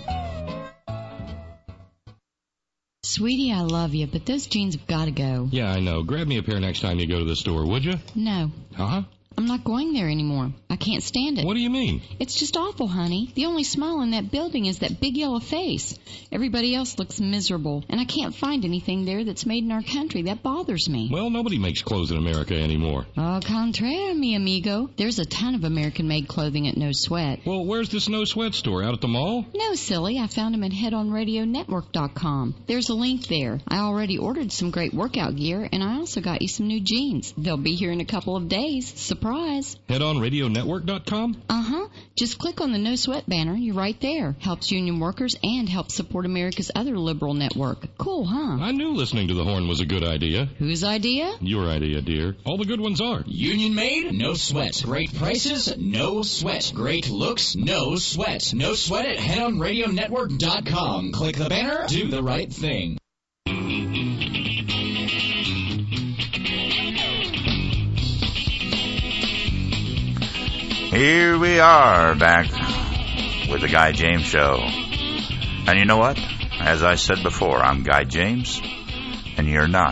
Sweetie, I love you, but those jeans have got to go. Yeah, I know. Grab me a pair next time you go to the store, would you? No. Uh-huh. I'm not going there anymore. I can't stand it. What do you mean? It's just awful, honey. The only smile in that building is that big yellow face. Everybody else looks miserable, and I can't find anything there that's made in our country. That bothers me. Well, nobody makes clothes in America anymore. Au contraire, mi amigo. There's a ton of American-made clothing at No Sweat. Well, where's this No Sweat store? Out at the mall? No, silly. I found them at head on radio network dot com. There's a link there. I already ordered some great workout gear, and I also got you some new jeans. They'll be here in a couple of days. Surprise. head on radio network dot com? Uh-huh. Just click on the No Sweat banner. You're right there. Helps union workers and helps support America's other liberal network. Cool, huh? I knew listening to the horn was a good idea. Whose idea? Your idea, dear. All the good ones are. Union made, no sweat. Great prices, no sweat. Great looks, no sweat. No sweat at head on radio network dot com. Click the banner, do the right thing. Here we are back with the Guy James Show. And you know what? As I said before, I'm Guy James, and you're not.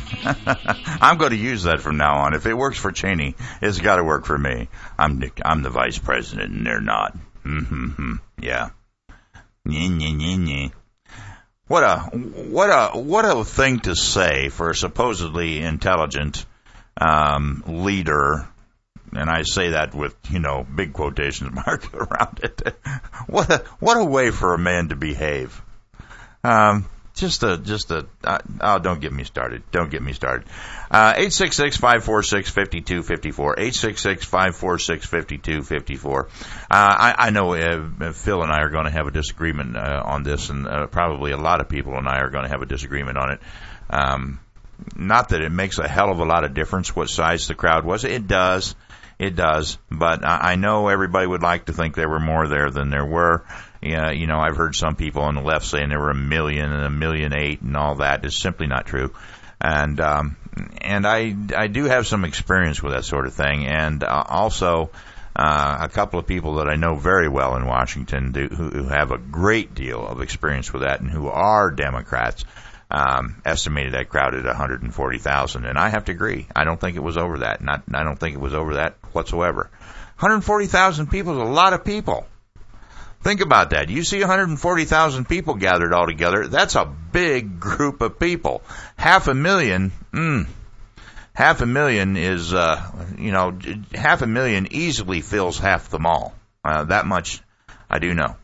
I'm going to use that from now on. If it works for Cheney, it's got to work for me. I'm Nick, I'm the vice president, and they're not. Mm-hmm. Yeah. Nye, nye, nye, nye. What a what a what a thing to say for a supposedly intelligent um, leader. And I say that with, you know, big quotations marked around it. What a what a way for a man to behave. Um, just a just a uh, oh, don't get me started. Don't get me started. Uh, eight six six five four six five two five four. Eight six six five four six five two five four. Uh, I, I know uh, Phil and I are going to have a disagreement uh, on this, and uh, probably a lot of people and I are going to have a disagreement on it. Um, not that it makes a hell of a lot of difference what size the crowd was. It does. It does, but I know everybody would like to think there were more there than there were. Yeah, you know, I've heard some people on the left saying there were a million and a million eight and all that. It's simply not true. And um, and I I do have some experience with that sort of thing, and uh, also uh, a couple of people that I know very well in Washington do, who, who have a great deal of experience with that and who are Democrats. Um, estimated that crowd at one hundred forty thousand, and I have to agree. I don't think it was over that. Not, I don't think it was over that whatsoever. one hundred forty thousand people is a lot of people. Think about that. You see one hundred forty thousand people gathered all together. That's a big group of people. Half a million, mm, half a million is, uh, you know, half a million easily fills half the mall. Uh, that much I do know.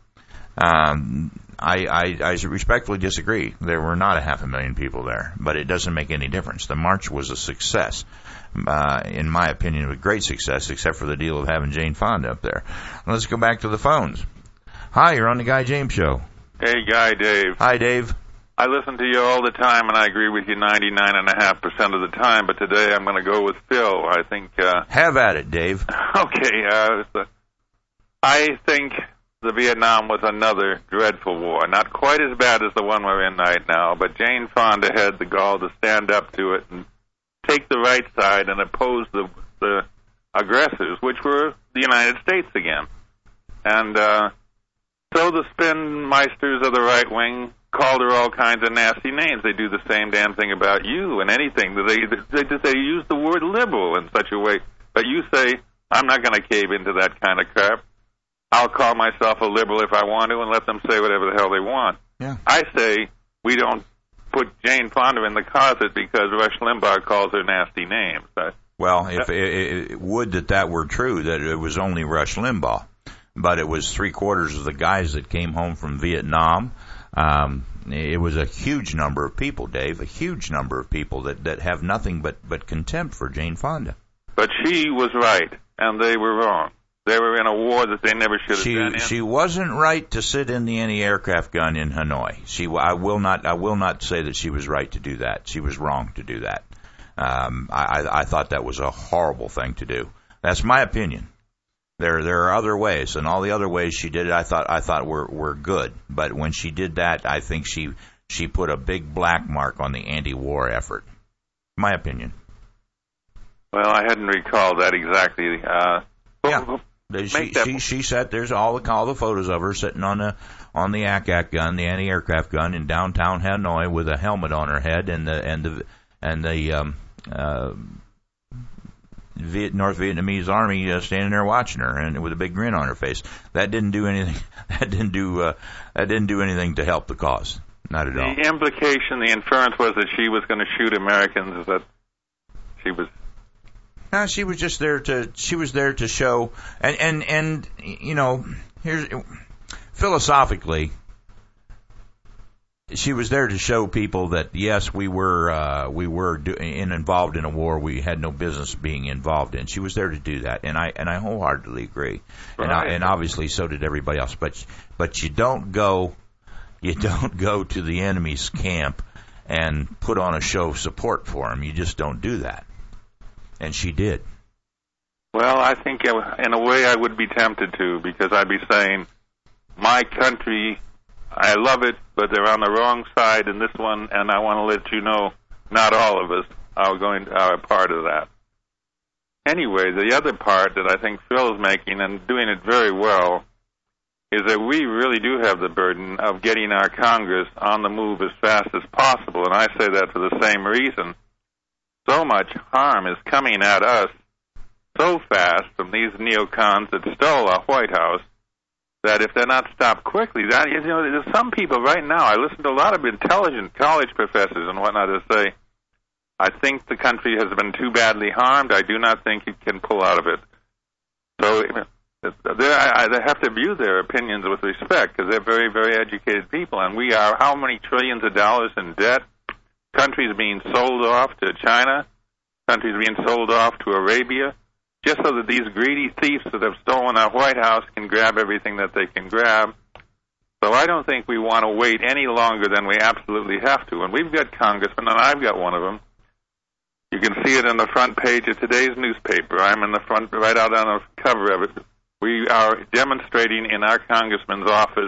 Um, I, I, I respectfully disagree. There were not a half a million people there, but it doesn't make any difference. The march was a success, uh, in my opinion, a great success, except for the deal of having Jane Fonda up there. Let's go back to the phones. Hi, you're on the Guy James Show. Hey, Guy, Dave. Hi, Dave. I listen to you all the time, and I agree with you ninety-nine point five percent of the time, but today I'm going to go with Phil. I think... Uh, Have at it, Dave. Okay. Uh, I think... the Vietnam was another dreadful war. Not quite as bad as the one we're in right now, but Jane Fonda had the gall to stand up to it and take the right side and oppose the, the aggressors, which were the United States again. And uh, so the spin meisters of the right wing called her all kinds of nasty names. They do the same damn thing about you and anything. They, they, they, they use the word liberal in such a way. But you say, I'm not going to cave into that kind of crap. I'll call myself a liberal if I want to and let them say whatever the hell they want. Yeah. I say we don't put Jane Fonda in the closet because Rush Limbaugh calls her nasty names. I, well, if it, it would that that were true, that it was only Rush Limbaugh, but it was three quarters of the guys that came home from Vietnam. Um, it was a huge number of people, Dave, a huge number of people that, that have nothing but, but contempt for Jane Fonda. But she was right. and they were wrong. They were in a war that they never should have she, been in. She wasn't right to sit in the anti-aircraft gun in Hanoi. She, I will not, I will not say that she was right to do that. She was wrong to do that. Um, I, I thought that was a horrible thing to do. That's my opinion. There, there are other ways, and all the other ways she did it, I thought, I thought were were good. But when she did that, I think she she put a big black mark on the anti-war effort. My opinion. Well, I hadn't recalled that exactly. Uh, yeah. She, she she sat there's all the all the photos of her sitting on the on the A C A C gun, the anti-aircraft gun in downtown Hanoi with a helmet on her head and the and the and the um, uh, Viet, North Vietnamese army uh, standing there watching her and with a big grin on her face. That didn't do anything. That didn't do uh, that didn't do anything to help the cause. Not at all. The implication, the inference was that she was going to shoot Americans. That she was. No, she was just there to. She was there to show, and and and you know, here's philosophically, she was there to show people that yes, we were uh, we were do, in, involved in a war we had no business being involved in. She was there to do that, and I and I wholeheartedly agree, Right. and I, and obviously so did everybody else. But but you don't go, you don't go to the enemy's camp and put on a show of support for him. You just don't do that. And she did. Well, I think in a way I would be tempted to, because I'd be saying, my country, I love it, but they're on the wrong side in this one, and I want to let you know not all of us are going are a part of that. Anyway, the other part that I think Phil's making, and doing it very well, is that we really do have the burden of getting our Congress on the move as fast as possible, and I say that for the same reason. So much harm is coming at us so fast from these neocons that stole our White House that if they're not stopped quickly, that you know, there's some people right now. I listen to a lot of intelligent college professors and whatnot that say, "I think the country has been too badly harmed. I do not think it can pull out of it." So I have to view their opinions with respect, because they're very, very educated people, and we are how many trillions of dollars in debt? Countries being sold off to China, countries being sold off to Arabia, just so that these greedy thieves that have stolen our White House can grab everything that they can grab. So I don't think we want to wait any longer than we absolutely have to. And we've got congressmen, and I've got one of them. You can see it on the front page of today's newspaper. I'm in the front, right out on the cover of it. We are demonstrating in our congressman's office,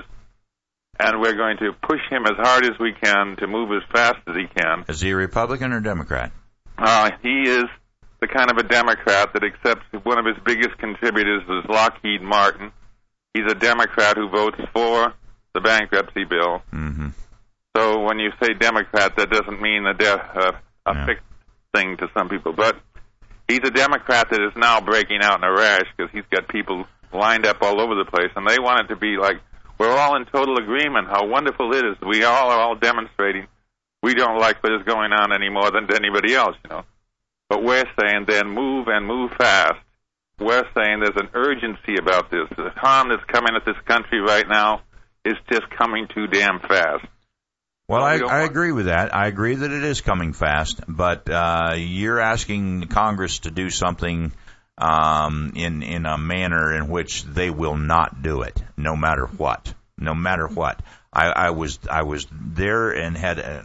and we're going to push him as hard as we can to move as fast as he can. Is he a Republican or Democrat? Uh, he is the kind of a Democrat that accepts one of his biggest contributors is Lockheed Martin. He's a Democrat who votes for the bankruptcy bill. Mm-hmm. So when you say Democrat, that doesn't mean a, de- uh, a yeah. fixed thing to some people. But he's a Democrat that is now breaking out in a rash because he's got people lined up all over the place, and they want it to be like, we're all in total agreement how wonderful it is. We all are all demonstrating we don't like what is going on any more than anybody else, you know. But we're saying then move and move fast. We're saying there's an urgency about this. The harm that's coming at this country right now is just coming too damn fast. Well, I, I agree with that. I agree that it is coming fast, but uh, you're asking Congress to do something um, in in a manner in which they will not do it, no matter what. No matter what. I, I was I was there and had a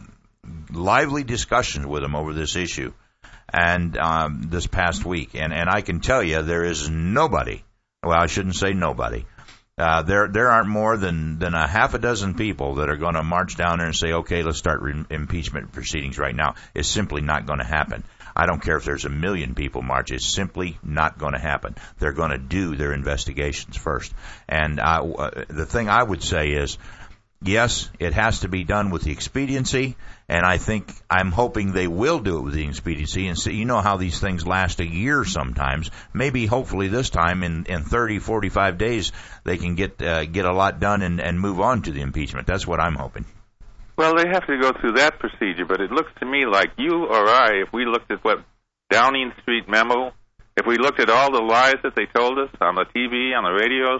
lively discussions with them over this issue, and um, this past week, and and I can tell you there is nobody. Well, I shouldn't say nobody. Uh, there there aren't more than, than a half a dozen people that are going to march down there and say, okay, let's start re- impeachment proceedings right now. It's simply not going to happen. I don't care if there's a million people march. It's simply not going to happen. They're going to do their investigations first. And uh, uh, the thing I would say is, yes, it has to be done with the expediency, and I think I'm hoping they will do it with the expediency. And so you know how these things last a year sometimes. Maybe, hopefully, this time in, in thirty, forty-five days they can get uh, get a lot done and, and move on to the impeachment. That's what I'm hoping. Well, they have to go through that procedure, but it looks to me like you or I, if we looked at what Downing Street memo, if we looked at all the lies that they told us on the T V, on the radios,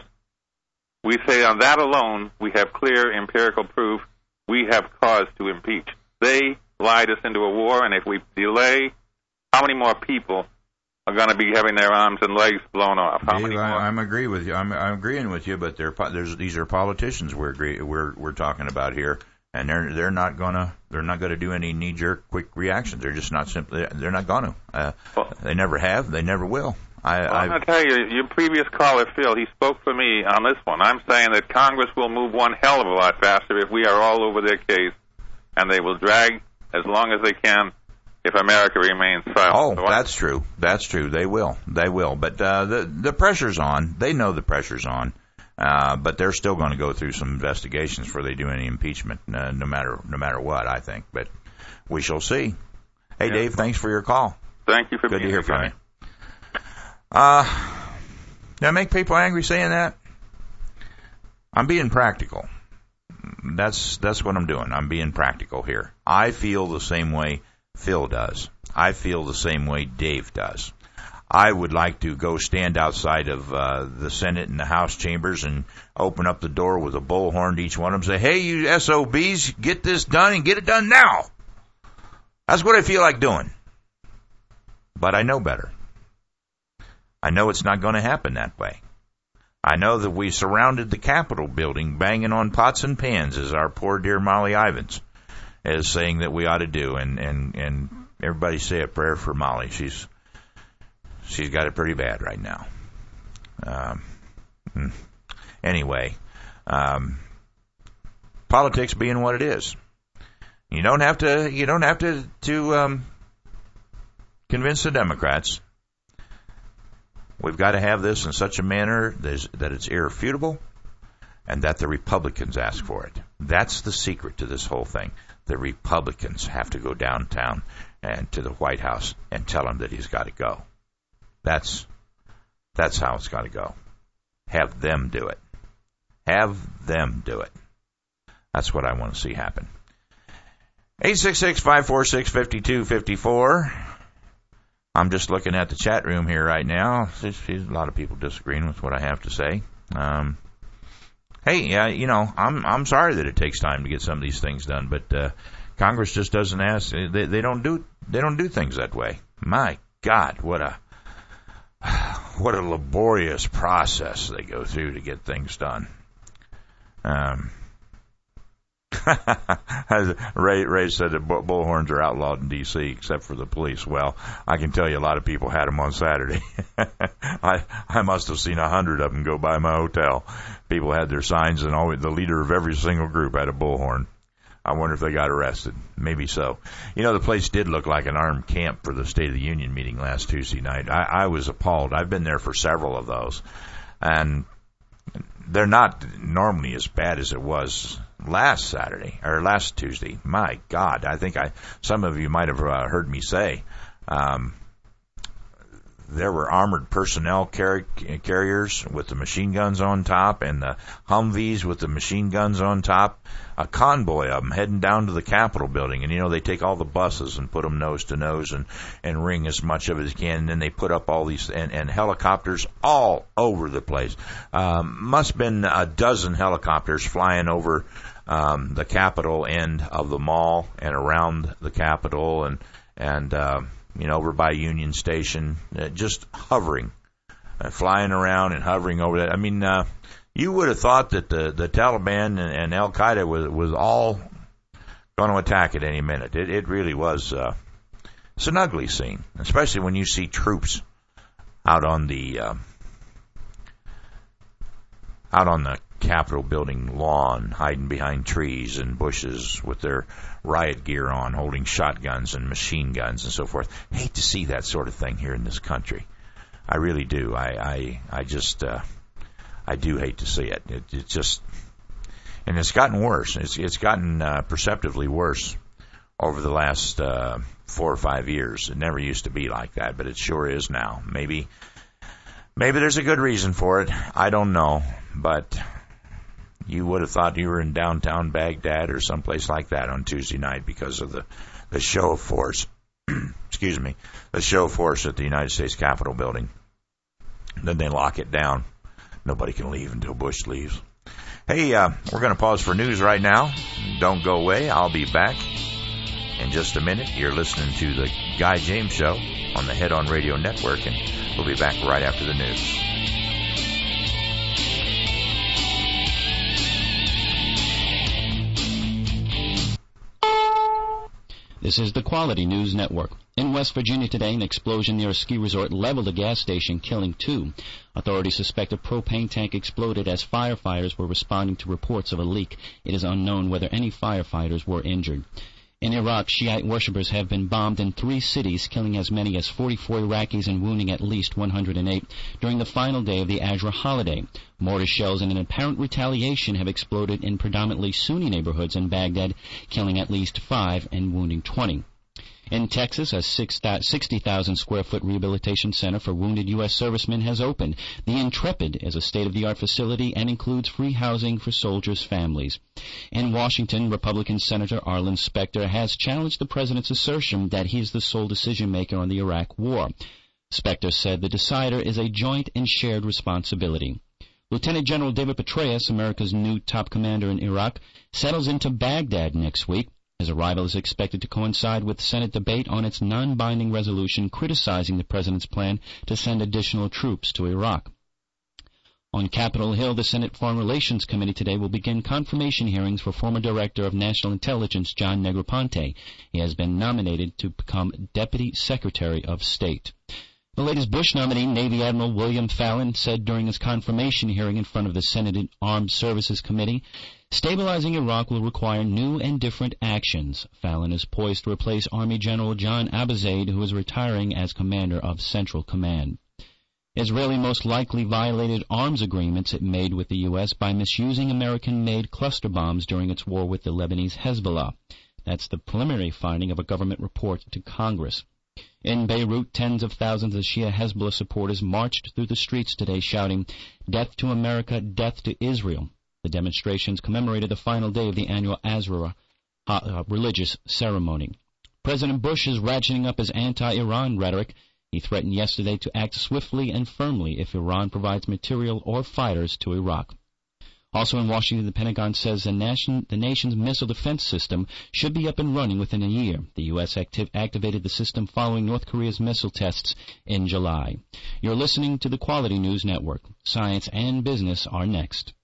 we say on that alone, we have clear empirical proof we have cause to impeach. They lied us into a war, and if we delay, how many more people are going to be having their arms and legs blown off. How Dave, many I, more? I'm agree with you. I'm, I'm agreeing with you, but they're, there's, these are politicians we're agree, we're we're talking about here, and they're they're not gonna they're not gonna do any knee jerk quick reactions. They're just not simply they're not gonna. Uh, well, they never have. They never will. I, well, I'm I, going to tell you, your previous caller, Phil, he spoke for me on this one. I'm saying that Congress will move one hell of a lot faster if we are all over their case, and they will drag as long as they can if America remains silent. Oh, so that's true. That's true. They will. They will. But uh, the the pressure's on. They know the pressure's on. Uh, but they're still going to go through some investigations before they do any impeachment, uh, no matter no matter what, I think. But we shall see. Hey, yeah. Dave, thanks for your call. Thank you for Good being to hear here, from guy. you. Uh, did I make people angry saying that? I'm being practical. That's that's what I'm doing. I'm being practical here. I feel the same way Phil does. I feel the same way Dave does. I would like to go stand outside of uh, the Senate and the House chambers and open up the door with a bullhorn to each one of them and say, hey, you S O Bs, get this done and get it done now. That's what I feel like doing. But I know better. I know it's not going to happen that way. I know that we surrounded the Capitol building banging on pots and pans, as our poor dear Molly Ivins is saying that we ought to do. And, and, and everybody say a prayer for Molly. She's she's got it pretty bad right now. Um, anyway, um, politics being what it is, you don't have to you don't have to to um, convince the Democrats. We've got to have this in such a manner that it's irrefutable and that the Republicans ask for it. That's the secret to this whole thing. The Republicans have to go downtown and to the White House and tell him that he's got to go. That's that's how it's got to go. Have them do it. Have them do it. That's what I want to see happen. eight six six, five four six, five two five four. I'm just looking at the chat room here right now. There's, there's a lot of people disagreeing with what I have to say. Um, hey, yeah, you know, I'm I'm sorry that it takes time to get some of these things done, but uh, Congress just doesn't ask. They, they don't do they don't do things that way. My God, what a what a laborious process they go through to get things done. Um. Ray, Ray said that bullhorns are outlawed in D C except for the police. Well, I can tell you a lot of people had them on Saturday. I I must have seen a hundred of them go by my hotel. People had their signs, and always the leader of every single group had a bullhorn. I wonder if they got arrested. Maybe so. You know, the place did look like an armed camp for the State of the Union meeting last Tuesday night. I, I was appalled. I've been there for several of those, and they're not normally as bad as it was last Saturday or last Tuesday. My God, I think I some of you might have uh, heard me say um, there were armored personnel car- carriers with the machine guns on top, and the Humvees with the machine guns on top. A convoy of them heading down to the Capitol building, and you know they take all the buses and put them nose to nose and and ring as much of it as can, and then they put up all these and, and helicopters all over the place. Um, must have been a dozen helicopters flying over um, the Capitol end of the mall and around the Capitol, and and uh, you know over by Union Station, uh, just hovering, uh, flying around and hovering over that. I mean. Uh, You would have thought that the, the Taliban and, and Al Qaeda was, was all going to attack at any minute. It, it really was. Uh, it's an ugly scene, especially when you see troops out on the uh, out on the Capitol building lawn, hiding behind trees and bushes with their riot gear on, holding shotguns and machine guns and so forth. Hate to see that sort of thing here in this country. I really do. I I, I just. Uh, I do hate to see it. It, it just, and it's gotten worse. It's it's gotten uh, perceptively worse over the last uh, four or five years. It never used to be like that, but it sure is now. Maybe, maybe there's a good reason for it. I don't know, but you would have thought you were in downtown Baghdad or someplace like that on Tuesday night because of the the show of force. Excuse me, the show of force at the United States Capitol building. Then they lock it down. Nobody can leave until Bush leaves. Hey, uh, we're going to pause for news right now. Don't go away. I'll be back In just a minute, you're listening to the Guy James Show on the Head On Radio Network, and we'll be back right after the news. This is the Quality News Network. In West Virginia today, an explosion near a ski resort leveled a gas station, killing two. Authorities suspect a propane tank exploded as firefighters were responding to reports of a leak. It is unknown whether any firefighters were injured. In Iraq, Shiite worshippers have been bombed in three cities, killing as many as forty-four Iraqis and wounding at least one hundred eight during the final day of the Ashura holiday. Mortar shells in an apparent retaliation have exploded in predominantly Sunni neighborhoods in Baghdad, killing at least five and wounding twenty. In Texas, a sixty thousand square foot rehabilitation center for wounded U S servicemen has opened. The Intrepid is a state-of-the-art facility and includes free housing for soldiers' families. In Washington, Republican Senator Arlen Specter has challenged the president's assertion that he is the sole decision-maker on the Iraq war. Specter said the decider is a joint and shared responsibility. Lieutenant General David Petraeus, America's new top commander in Iraq, settles into Baghdad next week. His arrival is expected to coincide with Senate debate on its non-binding resolution criticizing the president's plan to send additional troops to Iraq. On Capitol Hill, the Senate Foreign Relations Committee today will begin confirmation hearings for former Director of National Intelligence John Negroponte. He has been nominated to become Deputy Secretary of State. The latest Bush nominee, Navy Admiral William Fallon, said during his confirmation hearing in front of the Senate Armed Services Committee, stabilizing Iraq will require new and different actions. Fallon is poised to replace Army General John Abizaid, who is retiring as commander of Central Command. Israeli most likely violated arms agreements it made with the U S by misusing American-made cluster bombs during its war with the Lebanese Hezbollah. That's the preliminary finding of a government report to Congress. In Beirut, tens of thousands of Shia Hezbollah supporters marched through the streets today shouting, "Death to America, death to Israel." The demonstrations commemorated the final day of the annual Ashura uh, religious ceremony. President Bush is ratcheting up his anti-Iran rhetoric. He threatened yesterday to act swiftly and firmly if Iran provides material or fighters to Iraq. Also in Washington, the Pentagon says the, nation, the nation's missile defense system should be up and running within a year. The U S active, activated the system following North Korea's missile tests in July. You're listening to the Quality News Network. Science and business are next.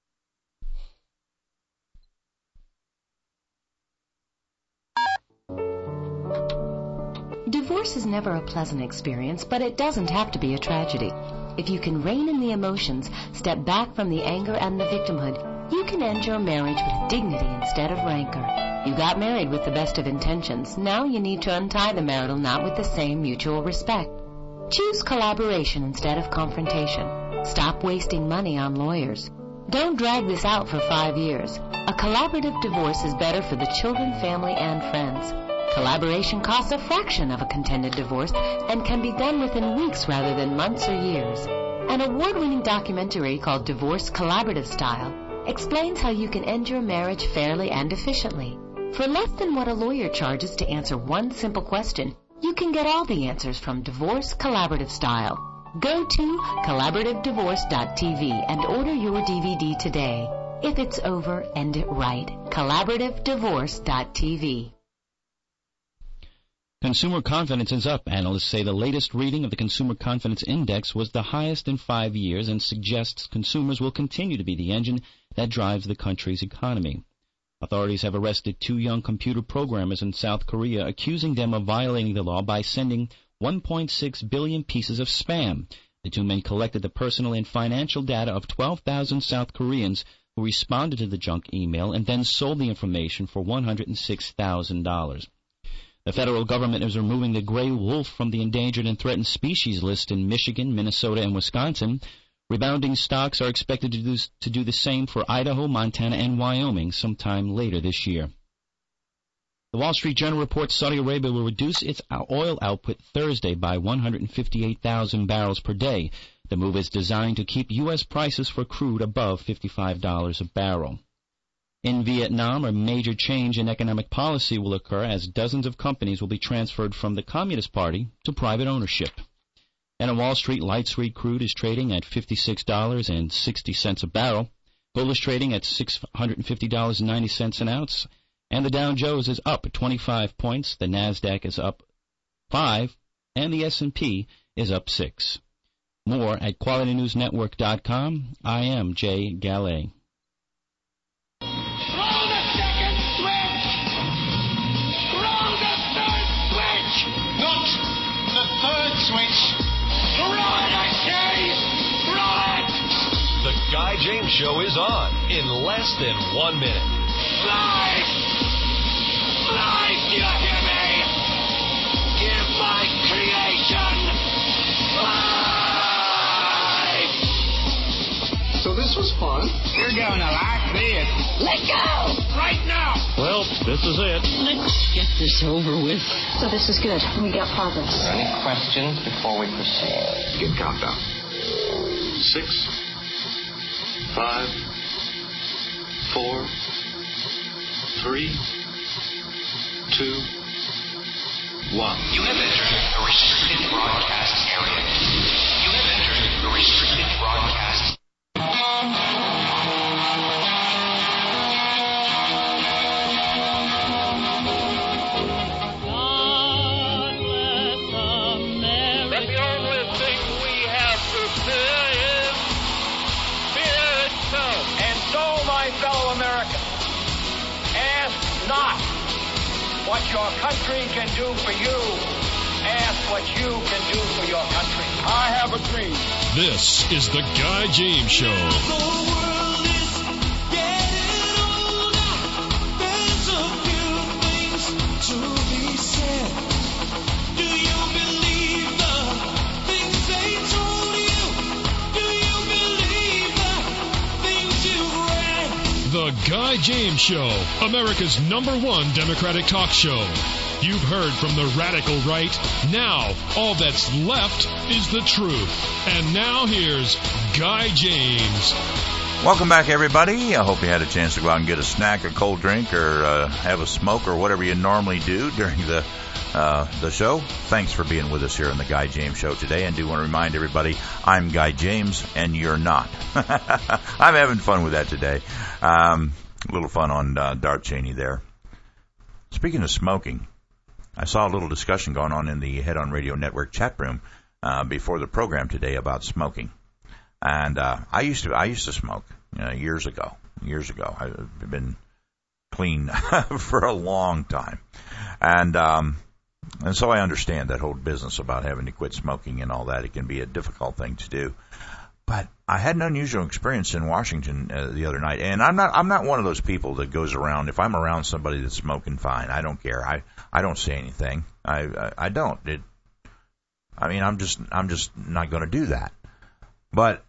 Divorce is never a pleasant experience, but it doesn't have to be a tragedy. If you can rein in the emotions, step back from the anger and the victimhood, you can end your marriage with dignity instead of rancor. You got married with the best of intentions. Now you need to untie the marital knot with the same mutual respect. Choose collaboration instead of confrontation. Stop wasting money on lawyers. Don't drag this out for five years. A collaborative divorce is better for the children, family, and friends. Collaboration costs a fraction of a contended divorce and can be done within weeks rather than months or years. An award-winning documentary called Divorce Collaborative Style explains how you can end your marriage fairly and efficiently. For less than what a lawyer charges to answer one simple question, you can get all the answers from Divorce Collaborative Style. Go to collaborative divorce dot t v and order your D V D today. If it's over, end it right. collaborative divorce dot t v. Consumer confidence is up. Analysts say the latest reading of the Consumer Confidence Index was the highest in five years and suggests consumers will continue to be the engine that drives the country's economy. Authorities have arrested two young computer programmers in South Korea, accusing them of violating the law by sending one point six billion pieces of spam. The two men collected the personal and financial data of twelve thousand South Koreans who responded to the junk email and then sold the information for one hundred six thousand dollars. The federal government is removing the gray wolf from the endangered and threatened species list in Michigan, Minnesota, and Wisconsin. Rebounding stocks are expected to do, to do the same for Idaho, Montana, and Wyoming sometime later this year. The Wall Street Journal reports Saudi Arabia will reduce its oil output Thursday by one hundred fifty-eight thousand barrels per day. The move is designed to keep U S prices for crude above fifty-five dollars a barrel. In Vietnam, a major change in economic policy will occur as dozens of companies will be transferred from the Communist Party to private ownership. And on Wall Street, light sweet crude is trading at fifty-six dollars and sixty cents a barrel. Gold is trading at six hundred fifty dollars and ninety cents an ounce. And the Dow Jones is up twenty-five points, the NASDAQ is up five, and the S and P is up six. More at quality news network dot com. I am Jay Gallet. Throw the second switch! Throw the third switch! Not the third switch! Throw it, I say! Throw it! The Guy James Show is on in less than one minute. Life! Life, do you hear me? Give my creation life! So this was fun. You're going to like this. Let go! Right now! Well, this is it. Let's get this over with. So this is good. We got progress. Are there any questions before we proceed? Begin countdown. Six, five, four, three, two, one. You have entered a restricted broadcast area. You have entered a restricted broadcast. That the only thing we have to fear is fear itself. And so, my fellow Americans, ask not what your country can do for you. Ask what you can do for your country. I have a dream. This is the Guy James Show. The world is getting older. There's a few things to be said. Do you believe the things they told you? Do you believe the things you've read? The Guy James Show, America's number one Democratic talk show. You've heard from the radical right. Now, all that's left is the truth. And now here's Guy James. Welcome back, everybody. I hope you had a chance to go out and get a snack, a cold drink, or uh, have a smoke, or whatever you normally do during the uh, the show. Thanks for being with us here on the Guy James Show today. And do want to remind everybody, I'm Guy James, and you're not. I'm having fun with that today. Um, a little fun on uh, Darth Cheney there. Speaking of smoking, I saw a little discussion going on in the Head on Radio Network chat room uh, before the program today about smoking. And uh, I used to I used to smoke you know, years ago. Years ago, I've been clean for a long time, and um, and so I understand that whole business about having to quit smoking and all that. It can be a difficult thing to do. But I had an unusual experience in Washington uh, the other night, and I'm not I'm not one of those people that goes around. If I'm around somebody that's smoking, fine, I don't care. I, I don't say anything. I I, I don't. It. I mean, I'm just I'm just not going to do that. But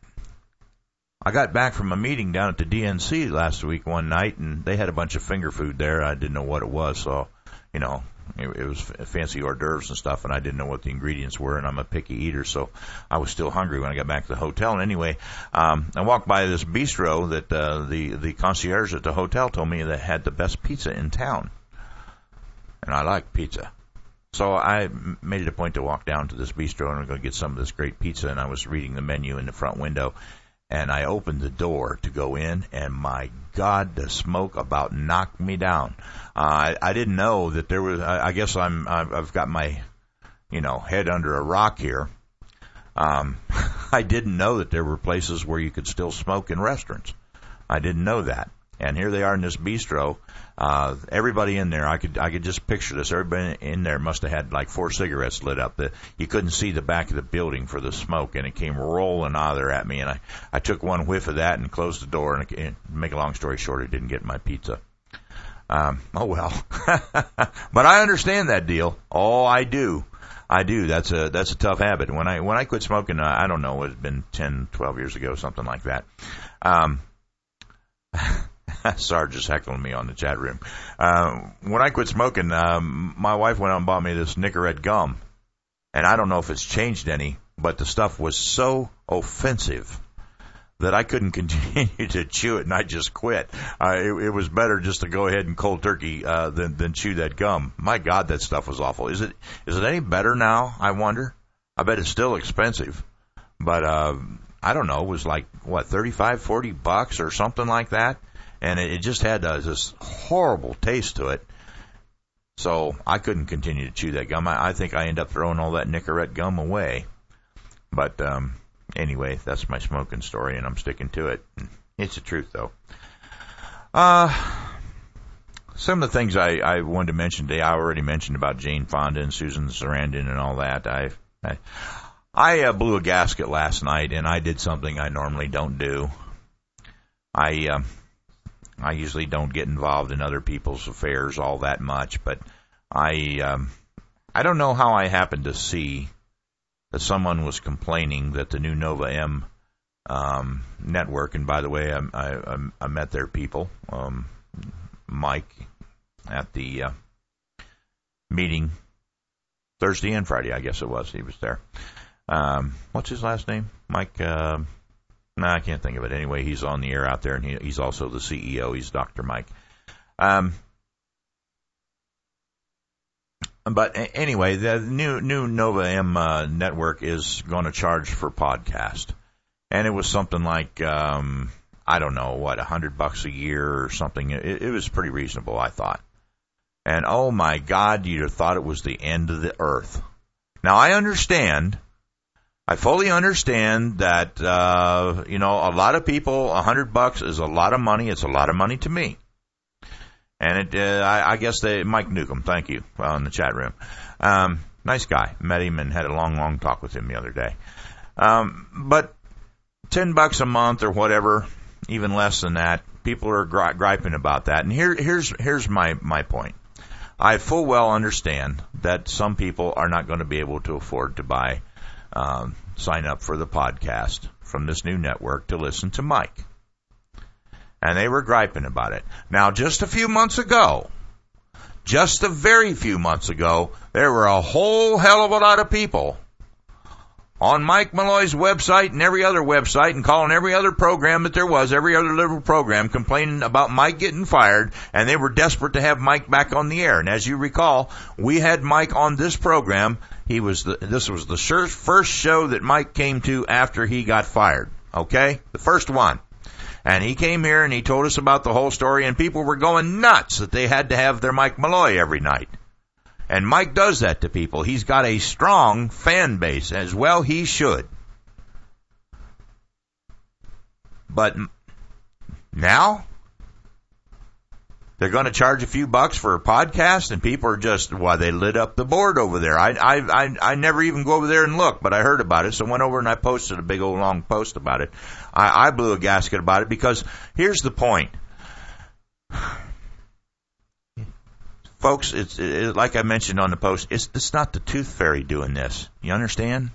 I got back from a meeting down at the D N C last week one night, and they had a bunch of finger food there. I didn't know what it was, so you know. It, it was fancy hors d'oeuvres and stuff, and I didn't know what the ingredients were, and I'm a picky eater, so I was still hungry when I got back to the hotel. And anyway, um, I walked by this bistro that uh, the, the concierge at the hotel told me that had the best pizza in town, and I like pizza. So I made it a point to walk down to this bistro and go get some of this great pizza, and I was reading the menu in the front window, and I opened the door to go in, and my God, the smoke about knocked me down. Uh, I, I didn't know that there was, I, I guess I'm, I've got my, you know, head under a rock here. Um, I didn't know that there were places where you could still smoke in restaurants. I didn't know that. And here they are in this bistro. Uh, everybody in there, I could I could just picture this. Everybody in there must have had like four cigarettes lit up. The, you couldn't see the back of the building for the smoke, and it came rolling out of there at me. And I, I took one whiff of that and closed the door. And, and make a long story short, I didn't get my pizza. Um, oh well. But I understand that deal. Oh, I do. I do. That's a that's a tough habit. When I when I quit smoking, uh, I don't know, it's been ten, twelve years ago, something like that. Um, Sarge is heckling me on the chat room. Uh, when I quit smoking, um, my wife went out and bought me this Nicorette gum. And I don't know if it's changed any, but the stuff was so offensive that I couldn't continue to chew it, and I just quit. Uh, it, it was better just to go ahead and cold turkey uh, than, than chew that gum. My God, that stuff was awful. Is it is it any better now, I wonder? I bet it's still expensive. But uh, I don't know. It was like, what, thirty-five, forty bucks or something like that? and it, it just had uh, this horrible taste to it. So I couldn't continue to chew that gum. I, I think I ended up throwing all that Nicorette gum away. But um, anyway, that's my smoking story, and I'm sticking to it. It's the truth, though. Uh, some of the things I, I wanted to mention today, I already mentioned about Jane Fonda and Susan Sarandon and all that. I I, I uh, blew a gasket last night, and I did something I normally don't do. I uh, I usually don't get involved in other people's affairs all that much, but I um, I don't know how I happened to see that someone was complaining that the new Nova M um, network, and by the way, I, I, I met their people, um, Mike, at the uh, meeting Thursday and Friday, I guess it was. He was there. Um, what's his last name? Mike, uh, no, nah, I can't think of it. Anyway, he's on the air out there, and he, he's also the C E O. He's Doctor Mike. Um, but anyway, the new new Nova M uh, network is going to charge for podcast. And it was something like, um, I don't know, what, a hundred bucks a year or something. It, it was pretty reasonable, I thought. And, oh, my God, you'd have thought it was the end of the earth. Now, I understand. I fully understand that, uh, you know, a lot of people, a hundred bucks is a lot of money. It's a lot of money to me. And it, uh, I, I guess they, Mike Newcomb, thank you, well, in the chat room. Um, nice guy. Met him and had a long, long talk with him the other day. Um, but ten bucks a month or whatever, even less than that, people are gri- griping about that. And here, here's, here's my, my point. I full well understand that some people are not going to be able to afford to buy, um, sign up for the podcast from this new network to listen to Mike. And they were griping about it. Now, just a few months ago, just a very few months ago, there were a whole hell of a lot of people on Mike Malloy's website and every other website and calling every other program that there was, every other liberal program, complaining about Mike getting fired, and they were desperate to have Mike back on the air. And as you recall, we had Mike on this program. He was the, this was the first show that Mike came to after he got fired. Okay? The first one. And he came here and he told us about the whole story, and people were going nuts that they had to have their Mike Malloy every night. And Mike does that to people. He's got a strong fan base, as well he should. But now, they're going to charge a few bucks for a podcast, and people are just, well, they lit up the board over there. I, I, I, I never even go over there and look, but I heard about it, so I went over and I posted a big old long post about it. I, I blew a gasket about it because here's the point. Folks, it's it, like I mentioned on the post, it's, it's not the tooth fairy doing this. You understand?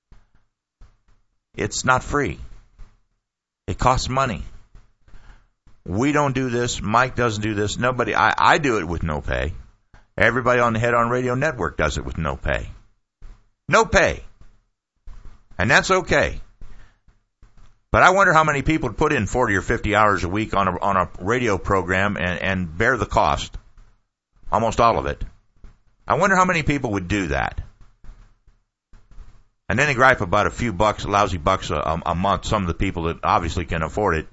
It's not free. It costs money. We don't do this. Mike doesn't do this. Nobody. I, I do it with no pay. Everybody on the Head On Radio Network does it with no pay. No pay. And that's okay. But I wonder how many people would put in forty or fifty hours a week on a, on a radio program and, and bear the cost. Almost all of it. I wonder how many people would do that. And then they gripe about a few bucks, lousy bucks a, a month. Some of the people that obviously can afford it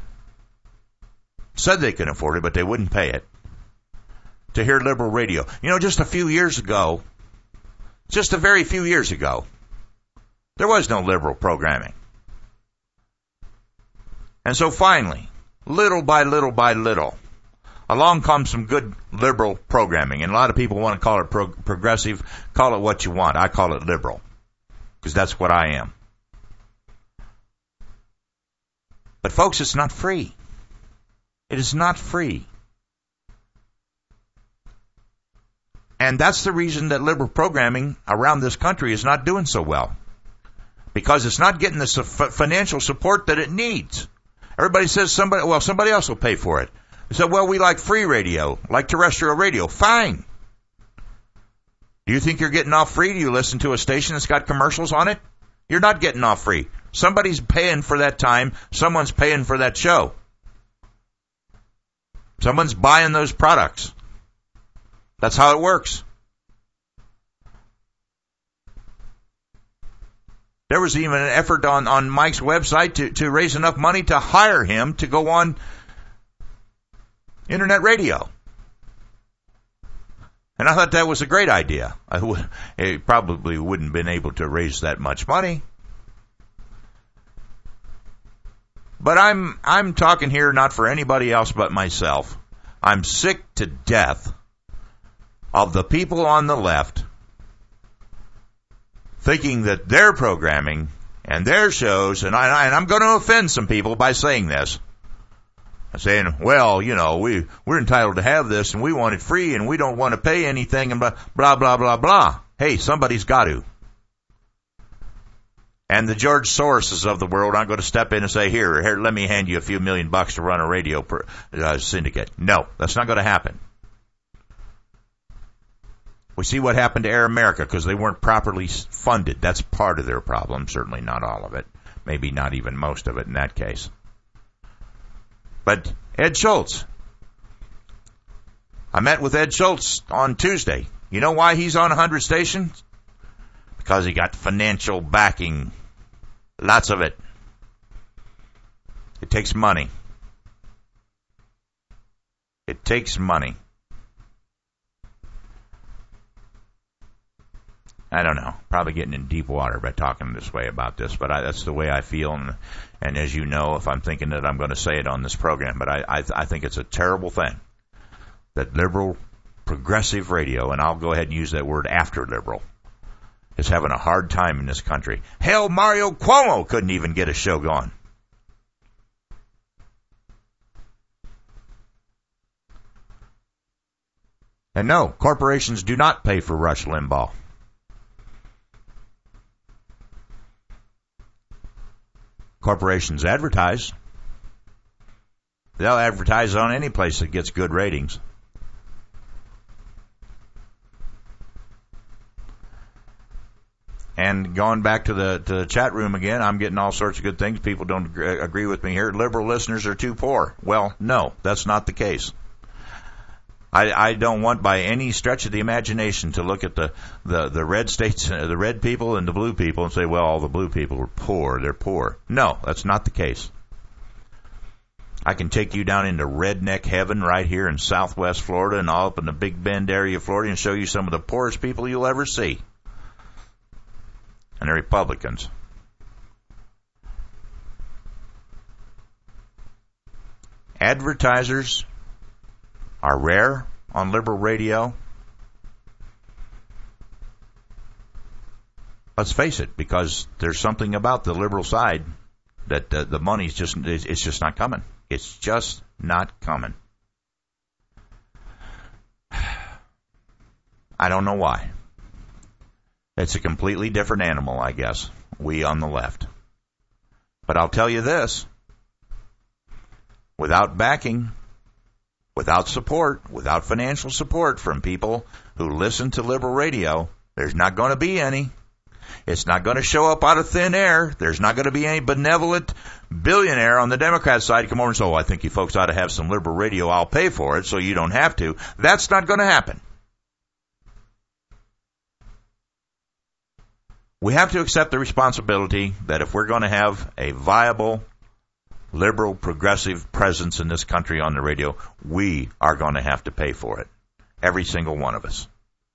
said they can afford it, but they wouldn't pay it to hear liberal radio. You know, just a few years ago, just a very few years ago, there was no liberal programming. And so finally, little by little by little, along comes some good liberal programming. And a lot of people want to call it pro- progressive. Call it what you want. I call it liberal, because that's what I am. But folks, it's not free. It is not free. And that's the reason that liberal programming around this country is not doing so well. Because it's not getting the su- financial support that it needs. Everybody says somebody, well, somebody else will pay for it. They said, well, we like free radio, like terrestrial radio. Fine. Do you think you're getting off free? Do you listen to a station that's got commercials on it? You're not getting off free. Somebody's paying for that time. Someone's paying for that show. Someone's buying those products. That's how it works. There was even an effort on, on Mike's website to, to raise enough money to hire him to go on Internet radio. And I thought that was a great idea. I would, it probably wouldn't have been able to raise that much money. But I'm I'm talking here not for anybody else but myself. I'm sick to death of the people on the left thinking that their programming and their shows, and, I, and I'm going to offend some people by saying this, saying, well, you know, we, we're entitled to have this and we want it free and we don't want to pay anything and blah, blah, blah, blah, blah. Hey, somebody's got to. And the George Soroses of the world aren't going to step in and say, here, here, let me hand you a few million bucks to run a radio per, uh, syndicate. No, that's not going to happen. We see what happened to Air America because they weren't properly funded. That's part of their problem, certainly not all of it. Maybe not even most of it in that case. But Ed Schultz. I met with Ed Schultz on Tuesday. You know why he's on one hundred stations? Because he got financial backing. Lots of it. It takes money. It takes money. I don't know. Probably getting in deep water by talking this way about this, but I, that's the way I feel. And, and as you know, if I'm thinking that I'm going to say it on this program, but I, I, I think it's a terrible thing that liberal, progressive radio, and I'll go ahead and use that word after liberal, is having a hard time in this country. Hell, Mario Cuomo couldn't even get a show going. And no, corporations do not pay for Rush Limbaugh. Corporations advertise. They'll advertise on any place that gets good ratings. And going back to the to the chat room again, I'm getting all sorts of good things. People don't agree, agree with me here. Liberal listeners are too poor. Well, no, that's not the case. I, I don't want by any stretch of the imagination to look at the, the, the red states, the red people and the blue people and say, well, all the blue people are poor. They're poor. No, that's not the case. I can take you down into redneck heaven right here in southwest Florida and all up in the Big Bend area of Florida and show you some of the poorest people you'll ever see. And they're Republicans. Advertisers are rare on liberal radio. Let's face it, because there's something about the liberal side that uh, the money's just, it's just not coming. It's just not coming. I don't know why. It's a completely different animal, I guess, we on the left. But I'll tell you this, without backing, without support, without financial support from people who listen to liberal radio, there's not going to be any. It's not going to show up out of thin air. There's not going to be any benevolent billionaire on the Democrat side come over and say, oh, I think you folks ought to have some liberal radio. I'll pay for it so you don't have to. That's not going to happen. We have to accept the responsibility that if we're going to have a viable liberal, progressive presence in this country on the radio, we are going to have to pay for it. Every single one of us.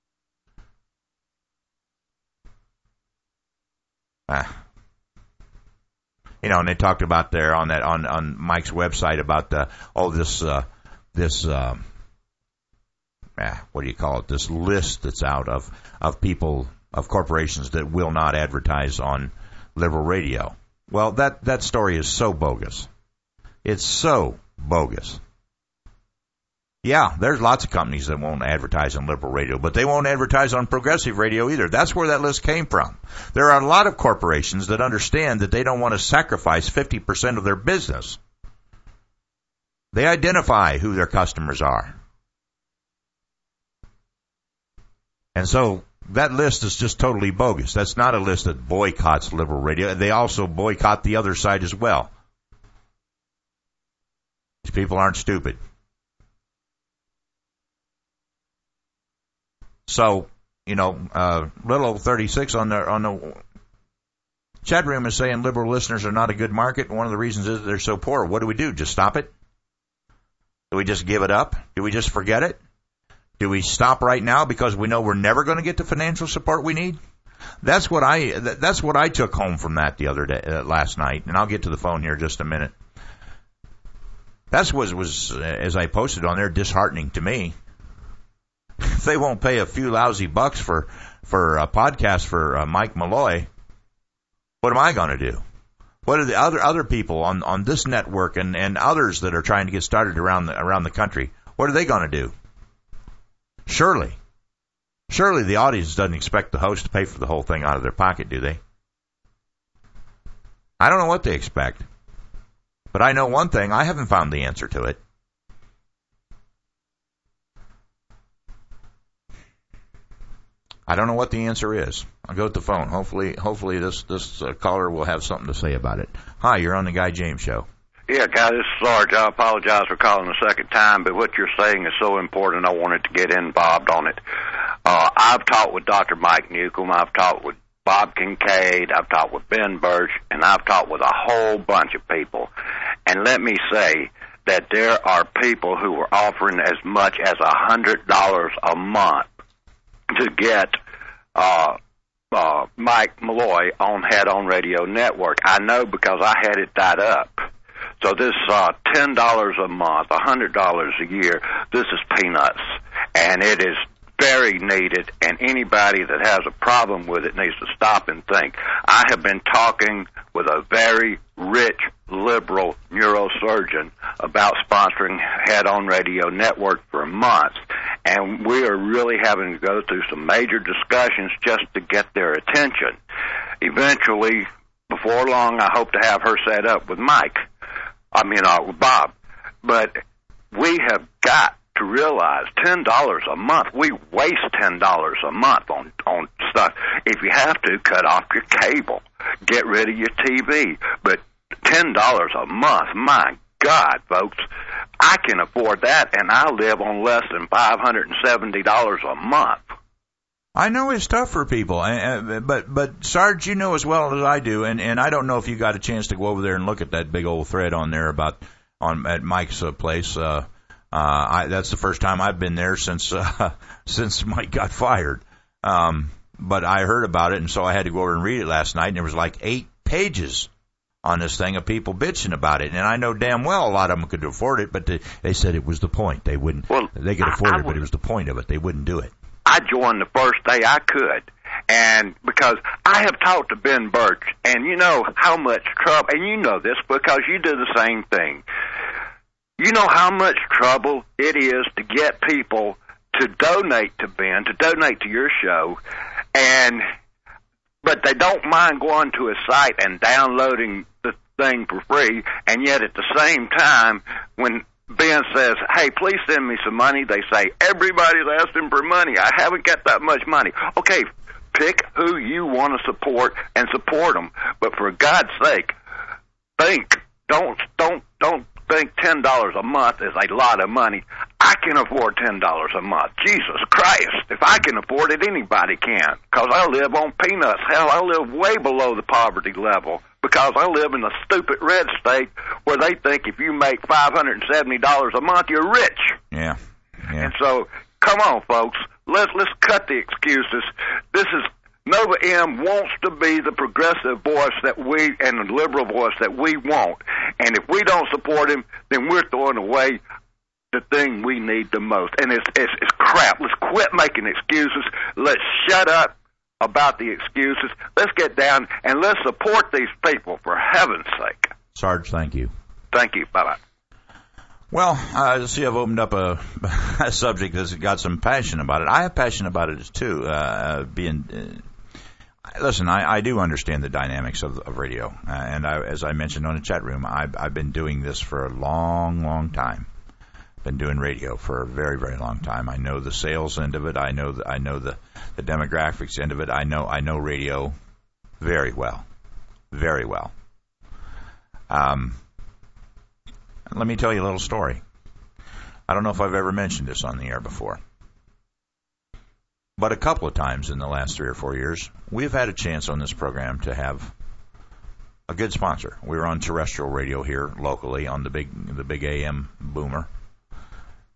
Ah. You know, and they talked about there on that on, on Mike's website about the oh this uh, this uh, ah, what do you call it? This list that's out of of people of corporations that will not advertise on liberal radio. Well, that, that story is so bogus. It's so bogus. Yeah, there's lots of companies that won't advertise on liberal radio, but they won't advertise on progressive radio either. That's where that list came from. There are a lot of corporations that understand that they don't want to sacrifice fifty percent of their business. They identify who their customers are. And so that list is just totally bogus. That's not a list that boycotts liberal radio. They also boycott the other side as well. These people aren't stupid. So, you know, uh, little thirty-six on the on the chat room is saying liberal listeners are not a good market. One of the reasons is they're so poor. What do we do? Just stop it? Do we just give it up? Do we just forget it? Do we stop right now because we know we're never going to get the financial support we need? That's what I that's what I took home from that the other day, uh, last night, and I'll get to the phone here in just a minute. That's what was, as I posted on there, disheartening to me. If they won't pay a few lousy bucks for for a podcast for uh, Mike Malloy, what am I going to do? What are the other other people on, on this network and, and others that are trying to get started around the, around the country? What are they going to do? Surely, surely the audience doesn't expect the host to pay for the whole thing out of their pocket, do they? I don't know what they expect, but I know one thing: I haven't found the answer to it. I don't know what the answer is. I'll go to the phone. Hopefully, hopefully this this uh, caller will have something to say about it. Hi, you're on the Guy James Show. Yeah, Guy, this is Sarge. I apologize for calling the second time, but what you're saying is so important. I wanted to get involved on it. Uh, I've talked with Doctor Mike Newcomb. I've talked with Bob Kincaid. I've talked with Ben Birch, and I've talked with a whole bunch of people. And let me say that there are people who are offering as much as a hundred dollars a month to get uh, uh, Mike Malloy on Head On Radio Network. I know because I had it tied up. So this uh, ten dollars a month, one hundred dollars a year, this is peanuts. And it is very needed, and anybody that has a problem with it needs to stop and think. I have been talking with a very rich, liberal neurosurgeon about sponsoring Head On Radio Network for months, and we are really having to go through some major discussions just to get their attention. Eventually, before long, I hope to have her set up with Mike. I mean, uh, with Bob. But we have got to realize ten dollars a month, we waste ten dollars a month on, on stuff. If you have to, cut off your cable. Get rid of your T V. But ten dollars a month, my God, folks, I can afford that, and I live on less than five hundred seventy dollars a month. I know it's tough for people, but but Sarge, you know as well as I do, and, and I don't know if you got a chance to go over there and look at that big old thread on there about on at Mike's uh, place. Uh, uh, I, that's the first time I've been there since uh, since Mike got fired. Um, but I heard about it, and so I had to go over and read it last night, and there was like eight pages on this thing of people bitching about it, and I know damn well a lot of them could afford it, but they, they said it was the point. They wouldn't. Well, they could afford I, I it, but it was the point of it. They wouldn't do it. I joined the first day I could, and because I have talked to Ben Birch, and you know how much trouble, and you know this because you do the same thing. You know how much trouble it is to get people to donate to Ben, to donate to your show, and but they don't mind going to a site and downloading the thing for free, and yet at the same time, when Ben says, hey, please send me some money, they say, everybody's asking for money. I haven't got that much money. Okay, pick who you want to support and support them. But for God's sake, think. Don't, don't, don't think ten dollars a month is a lot of money. I can afford ten dollars a month. Jesus Christ. If I can afford it, anybody can. Because I live on peanuts. Hell, I live way below the poverty level. Because I live in a stupid red state where they think if you make five hundred seventy dollars a month, you're rich. Yeah. yeah. And so, come on, folks. Let's let's cut the excuses. This is Nova M wants to be the progressive voice that we and the liberal voice that we want. And if we don't support him, then we're throwing away the thing we need the most. And it's it's, it's crap. Let's quit making excuses. Let's shut up about the excuses. Let's get down and let's support these people, for heaven's sake. Sarge, thank you. Thank you. Bye-bye. Well, uh, see, I've opened up a, a subject that's got some passion about it. I have passion about it too. Uh, being, uh, listen, I, I do understand the dynamics of, of radio, uh, and I, as I mentioned on the chat room, I've, I've been doing this for a long, long time. Been doing radio for a very, very long time. I know the sales end of it. I know the, I know the, the demographics end of it. I know I know radio very well, very well. Um, let me tell you a little story. I don't know if I've ever mentioned this on the air before, but a couple of times in the last three or four years, we've had a chance on this program to have a good sponsor. We were on terrestrial radio here locally on the big the big A M boomer.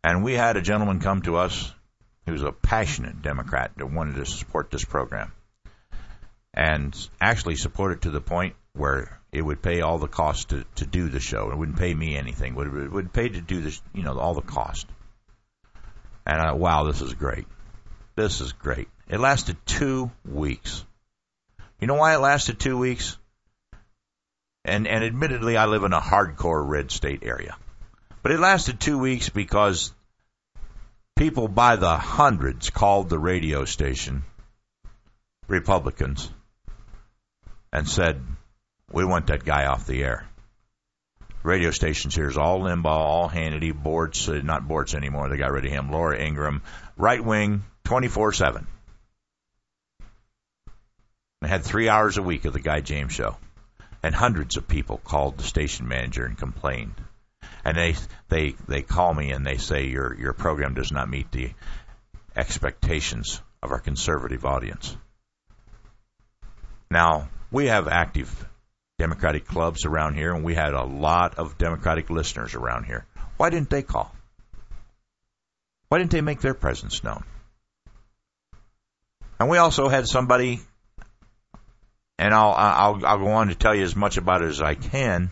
And we had a gentleman come to us who was a passionate Democrat that wanted to support this program, and actually support it to the point where it would pay all the cost to, to do the show. It wouldn't pay me anything. It would, it would pay to do this, you know, all the cost. And I, wow, this is great. This is great. It lasted two weeks. You know why it lasted two weeks? And and admittedly, I live in a hardcore red state area. But it lasted two weeks because people by the hundreds called the radio station, Republicans, and said, we want that guy off the air. Radio stations here is all Limbaugh, all Hannity, Bortz, uh, not Bortz anymore, they got rid of him, Laura Ingraham, right wing, twenty-four seven. I had three hours a week of the Guy James Show. And hundreds of people called the station manager and complained. And they they they call me and they say your your program does not meet the expectations of our conservative audience. Now, we have active Democratic clubs around here, and we had a lot of Democratic listeners around here. Why didn't they call? Why didn't they make their presence known? And we also had somebody, and I'll I'll I'll go on to tell you as much about it as I can.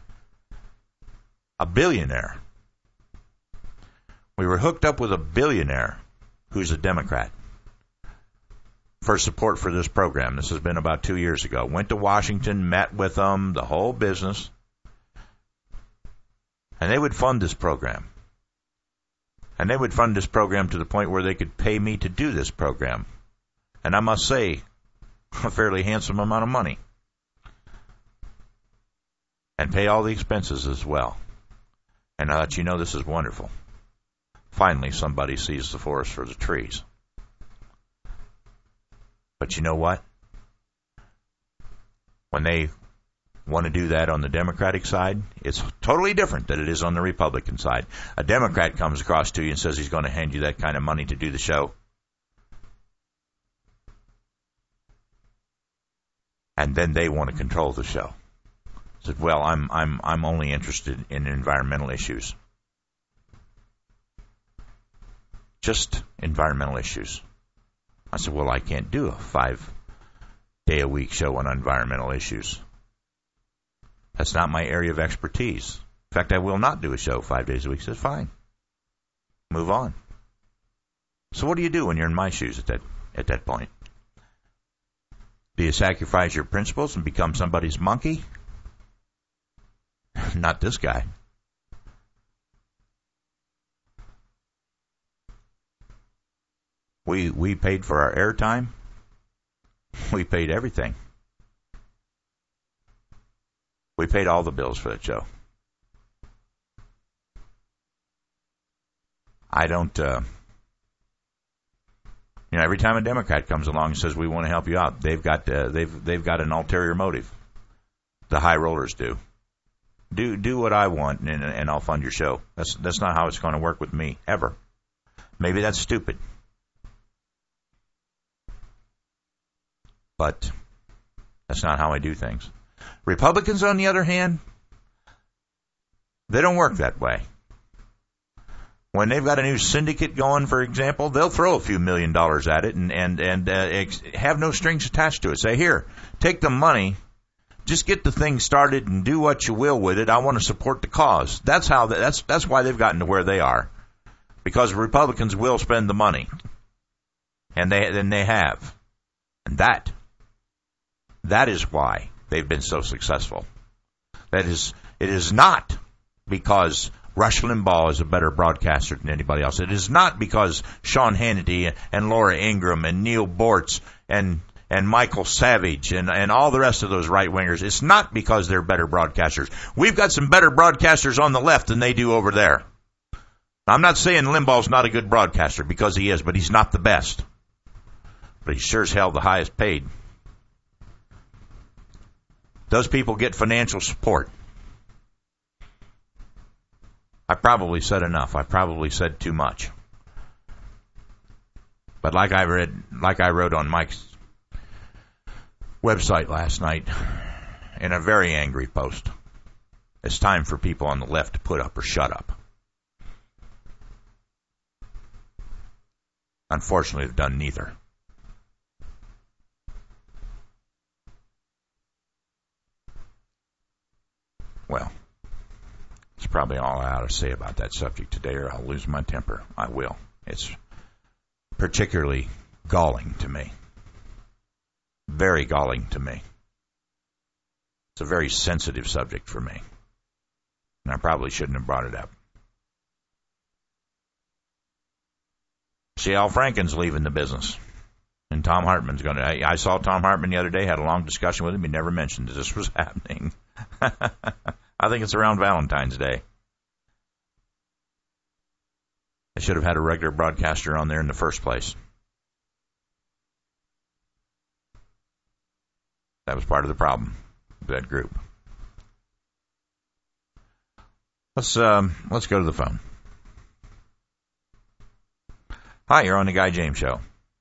A billionaire. We were hooked up with a billionaire who's a Democrat for support for this program. This has been about two years ago. Went to Washington, met with them, the whole business, and they would fund this program. And they would fund this program to the point where they could pay me to do this program. And I must say, a fairly handsome amount of money. And pay all the expenses as well. And I let you know this is wonderful. Finally, somebody sees the forest for the trees. But you know what? When they want to do that on the Democratic side, it's totally different than it is on the Republican side. A Democrat comes across to you and says he's going to hand you that kind of money to do the show. And then they want to control the show. Said, well, I'm I'm I'm only interested in environmental issues. Just environmental issues. I said, well, I can't do a five-day-a-week show on environmental issues. That's not my area of expertise. In fact, I will not do a show five days a week. He said, fine. Move on. So what do you do when you're in my shoes at that at that point? Do you sacrifice your principles and become somebody's monkey? Not this guy. We we paid for our airtime. We paid everything. We paid all the bills for that show. I don't, uh, you know, every time a Democrat comes along and says we want to help you out, they've got uh, they've they've got an ulterior motive. The high rollers do. Do do what I want, and and I'll fund your show. That's that's not how it's going to work with me ever. Maybe that's stupid. But that's not how I do things. Republicans, on the other hand, they don't work that way. When they've got a new syndicate going, for example, they'll throw a few million dollars at it and and and uh, ex- have no strings attached to it. Say, here, take the money, just get the thing started and do what you will with it. I want to support the cause. That's how. They, that's that's why they've gotten to where they are, because Republicans will spend the money, and they then they have, and that. That is why they've been so successful. That is, it is not because Rush Limbaugh is a better broadcaster than anybody else. It is not because Sean Hannity and Laura Ingraham and Neil Bortz and and Michael Savage and, and all the rest of those right-wingers. It's not because they're better broadcasters. We've got some better broadcasters on the left than they do over there. I'm not saying Limbaugh's not a good broadcaster, because he is, but he's not the best. But he's sure as hell the highest paid. Those people get financial support. I probably said enough. I probably said too much. But like I read, like I wrote on Mike's website last night in a very angry post, it's time for people on the left to put up or shut up. unfortunately, have done neither. Well, that's probably all I ought to say about that subject today, or I'll lose my temper. I will. It's particularly galling to me. Very galling to me. It's a very sensitive subject for me. And I probably shouldn't have brought it up. See, Al Franken's leaving the business. And Tom Hartman's going to... I, I saw Tom Hartman the other day, had a long discussion with him. He never mentioned that this was happening. I think it's around Valentine's Day. I should have had a regular broadcaster on there in the first place. That was part of the problem, that group. Let's um, let's go to the phone. Hi, you're on the Guy James Show.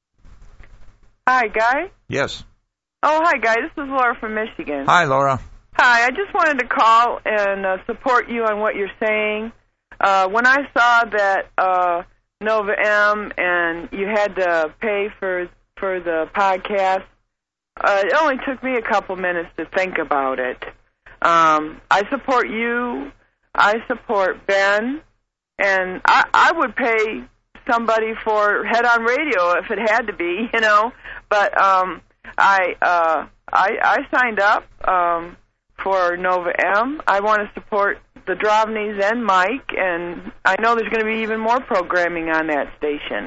Hi, Guy. Yes. Oh, hi, Guy. This is Laura from Michigan. Hi, Laura. Hi. I just wanted to call and uh, support you on what you're saying. Uh, when I saw that uh, Nova M and you had to pay for for the podcast, uh, it only took me a couple minutes to think about it. Um, I support you. I support Ben, and I, I would pay somebody for Head on Radio if it had to be, you know. But um, I, uh, I I signed up um, for Nova M. I want to support the Drovnys and Mike, and I know there's going to be even more programming on that station.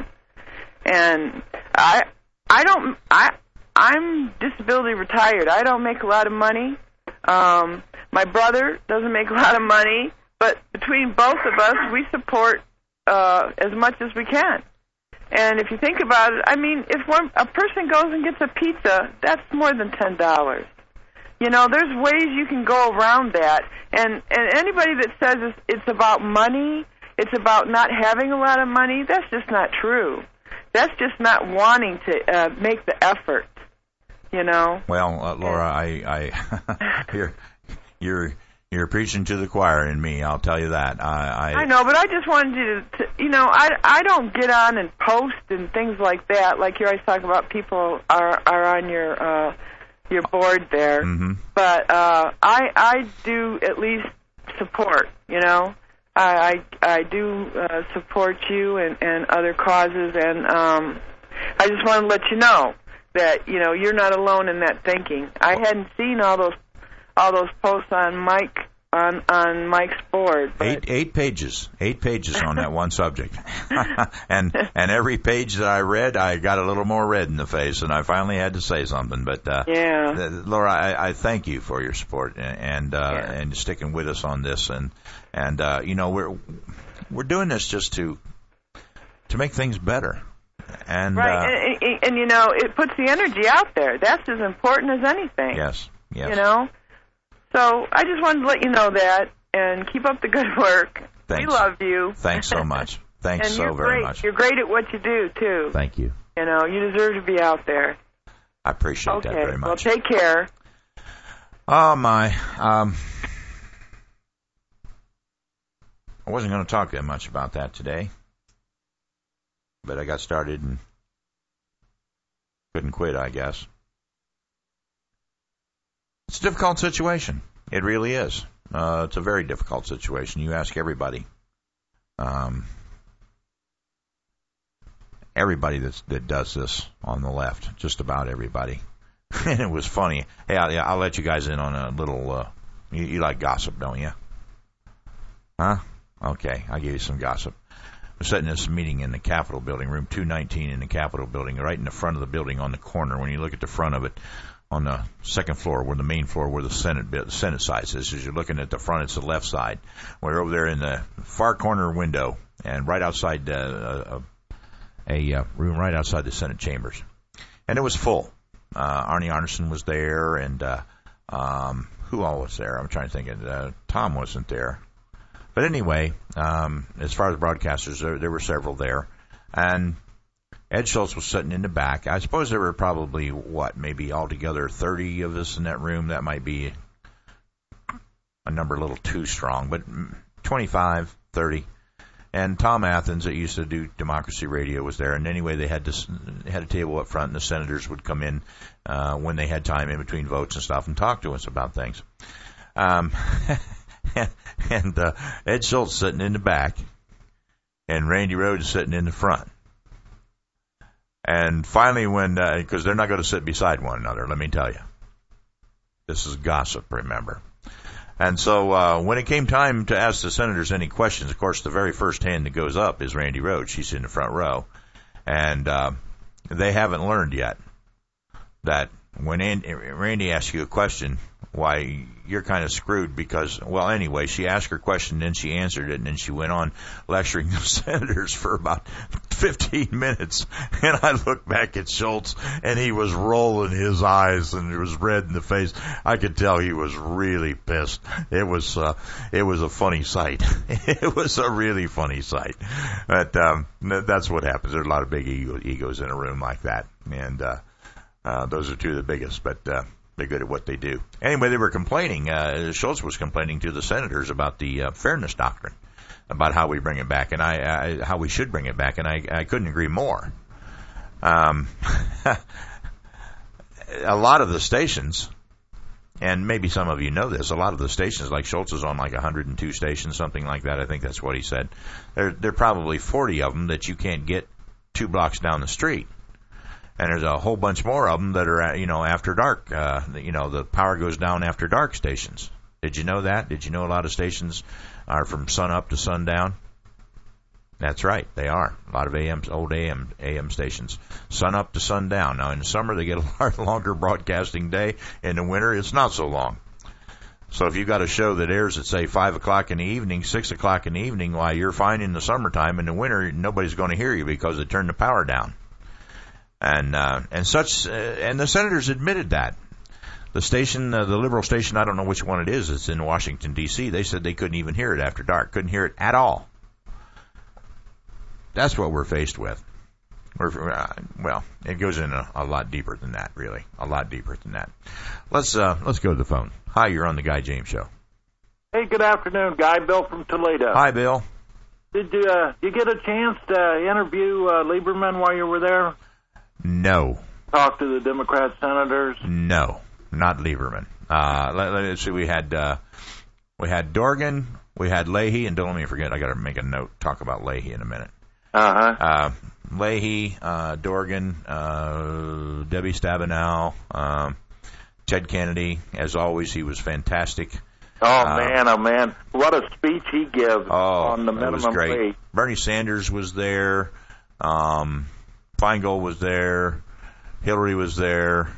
And I I don't I I'm disability retired. I don't make a lot of money. Um, my brother doesn't make a lot of money, but between both of us, we support uh, as much as we can. And if you think about it, I mean, if one a person goes and gets a pizza, that's more than ten dollars. You know, there's ways you can go around that. And and anybody that says it's, it's about money, it's about not having a lot of money, that's just not true. That's just not wanting to uh, make the effort. You know. Well, uh, Laura, I, I you're you're you're preaching to the choir in me. I'll tell you that. I I, I know, but I just wanted you to, to, you know, I, I don't get on and post and things like that. Like you always talk about, people are are on your uh, your board there. Mm-hmm. But uh, I I do at least support. You know, I I, I do uh, support you and, and other causes, and um, I just want to let you know that, you know, you're not alone in that thinking. I hadn't seen all those all those posts on Mike on on Mike's board. But eight eight pages, eight pages on that one subject, and and every page that I read, I got a little more red in the face, and I finally had to say something. But uh, yeah, th- Laura, I, I thank you for your support and and, uh, yeah. and sticking with us on this, and and uh, you know, we're we're doing this just to to make things better. And, right, uh, and, and, and, you know, it puts the energy out there. That's as important as anything. Yes, yes. You know? So I just wanted to let you know that, and keep up the good work. Thanks. We love you. Thanks so much. Thanks and so you're very great. much. You're great at what you do, too. Thank you. You know, you deserve to be out there. I appreciate okay. that very much. Well, take care. Oh, my. Um, I wasn't going to talk that much about that today. But I got started and couldn't quit, I guess. It's a difficult situation. It really is. Uh, it's a very difficult situation. You ask everybody. Um, everybody that's, that does this on the left, just about everybody. And it was funny. Hey, I'll, I'll let you guys in on a little... Uh, you, you like gossip, don't you? Huh? Okay, I'll give you some gossip. We're sitting in this meeting in the Capitol building, room two nineteen in the Capitol building, right in the front of the building on the corner. When you look at the front of it, on the second floor, where the main floor, where the Senate the Senate side is, as you're looking at the front, it's the left side. We're over there in the far corner window, and right outside uh, a, a, a room right outside the Senate chambers. And it was full. Uh, Arnie Arneson was there, and uh, um, who all was there? I'm trying to think. Of, uh, Tom wasn't there. But anyway, um, as far as broadcasters, there, there were several there. And Ed Schultz was sitting in the back. I suppose there were probably, what, maybe altogether thirty of us in that room. That might be a number a little too strong, but twenty-five, thirty. And Tom Athens, that used to do Democracy Radio, was there. And anyway, they had this, had a table up front, and the senators would come in uh, when they had time in between votes and stuff and talk to us about things. Um, and uh, Ed Schultz sitting in the back, and Randy Rhodes sitting in the front. And finally, when because uh, they're not going to sit beside one another, let me tell you, this is gossip. Remember. And so uh, when it came time to ask the senators any questions, of course, the very first hand that goes up is Randy Rhodes. She's in the front row. And uh, they haven't learned yet that when Andy, Randy asks you a question, why, you're kind of screwed because, well, anyway, she asked her question, then she answered it, and then she went on lecturing the senators for about fifteen minutes. And I looked back at Schultz, and he was rolling his eyes, and it was red in the face. I could tell he was really pissed. It was, uh, it was a funny sight. It was a really funny sight. But um, that's what happens. There's a lot of big ego, egos in a room like that, and uh, uh, those are two of the biggest. But uh, they're good at what they do. Anyway, they were complaining. Uh, Schultz was complaining to the senators about the uh, fairness doctrine, about how we bring it back, and I, I how we should bring it back, and I, I couldn't agree more. Um, a lot of the stations, and maybe some of you know this, a lot of the stations, like Schultz is on like one hundred two stations, something like that. I think that's what he said. There, there are probably forty of them that you can't get two blocks down the street. And there's a whole bunch more of them that are, you know, after dark. Uh, you know, the power goes down after dark stations. Did you know that? Did you know a lot of stations are from sun up to sundown? That's right, they are. A lot of A M, old A M, A M stations, sun up to sundown. Now, in the summer, they get a longer broadcasting day. In the winter, it's not so long. So if you've got a show that airs at, say, five o'clock in the evening, six o'clock in the evening, while you're fine in the summertime, in the winter, nobody's going to hear you because they turn the power down. And uh, and such, uh, and the senators admitted that. The station, uh, the liberal station, I don't know which one it is, it's in Washington, D C, they said they couldn't even hear it after dark, couldn't hear it at all. That's what we're faced with. We're, uh, well, it goes in a, a lot deeper than that, really. A lot deeper than that. Let's uh, let's go to the phone. Hi, you're on the Guy James Show. Hey, good afternoon, Guy. Bill from Toledo. Hi, Bill. Did you, uh, you get a chance to interview uh, Lieberman while you were there? No. Talk to the Democrat senators? No, not Lieberman. Uh, let, let's see, we had, uh, we had Dorgan, we had Leahy, and don't let me forget, I gotta make a note, talk about Leahy in a minute. Uh-huh. Uh, Leahy, uh, Dorgan, uh, Debbie Stabenow, um, Ted Kennedy, as always, he was fantastic. Oh, uh, man, oh, man. What a speech he gives oh, on the minimum was great. wage. Bernie Sanders was there, um... Feingold was there, Hillary was there.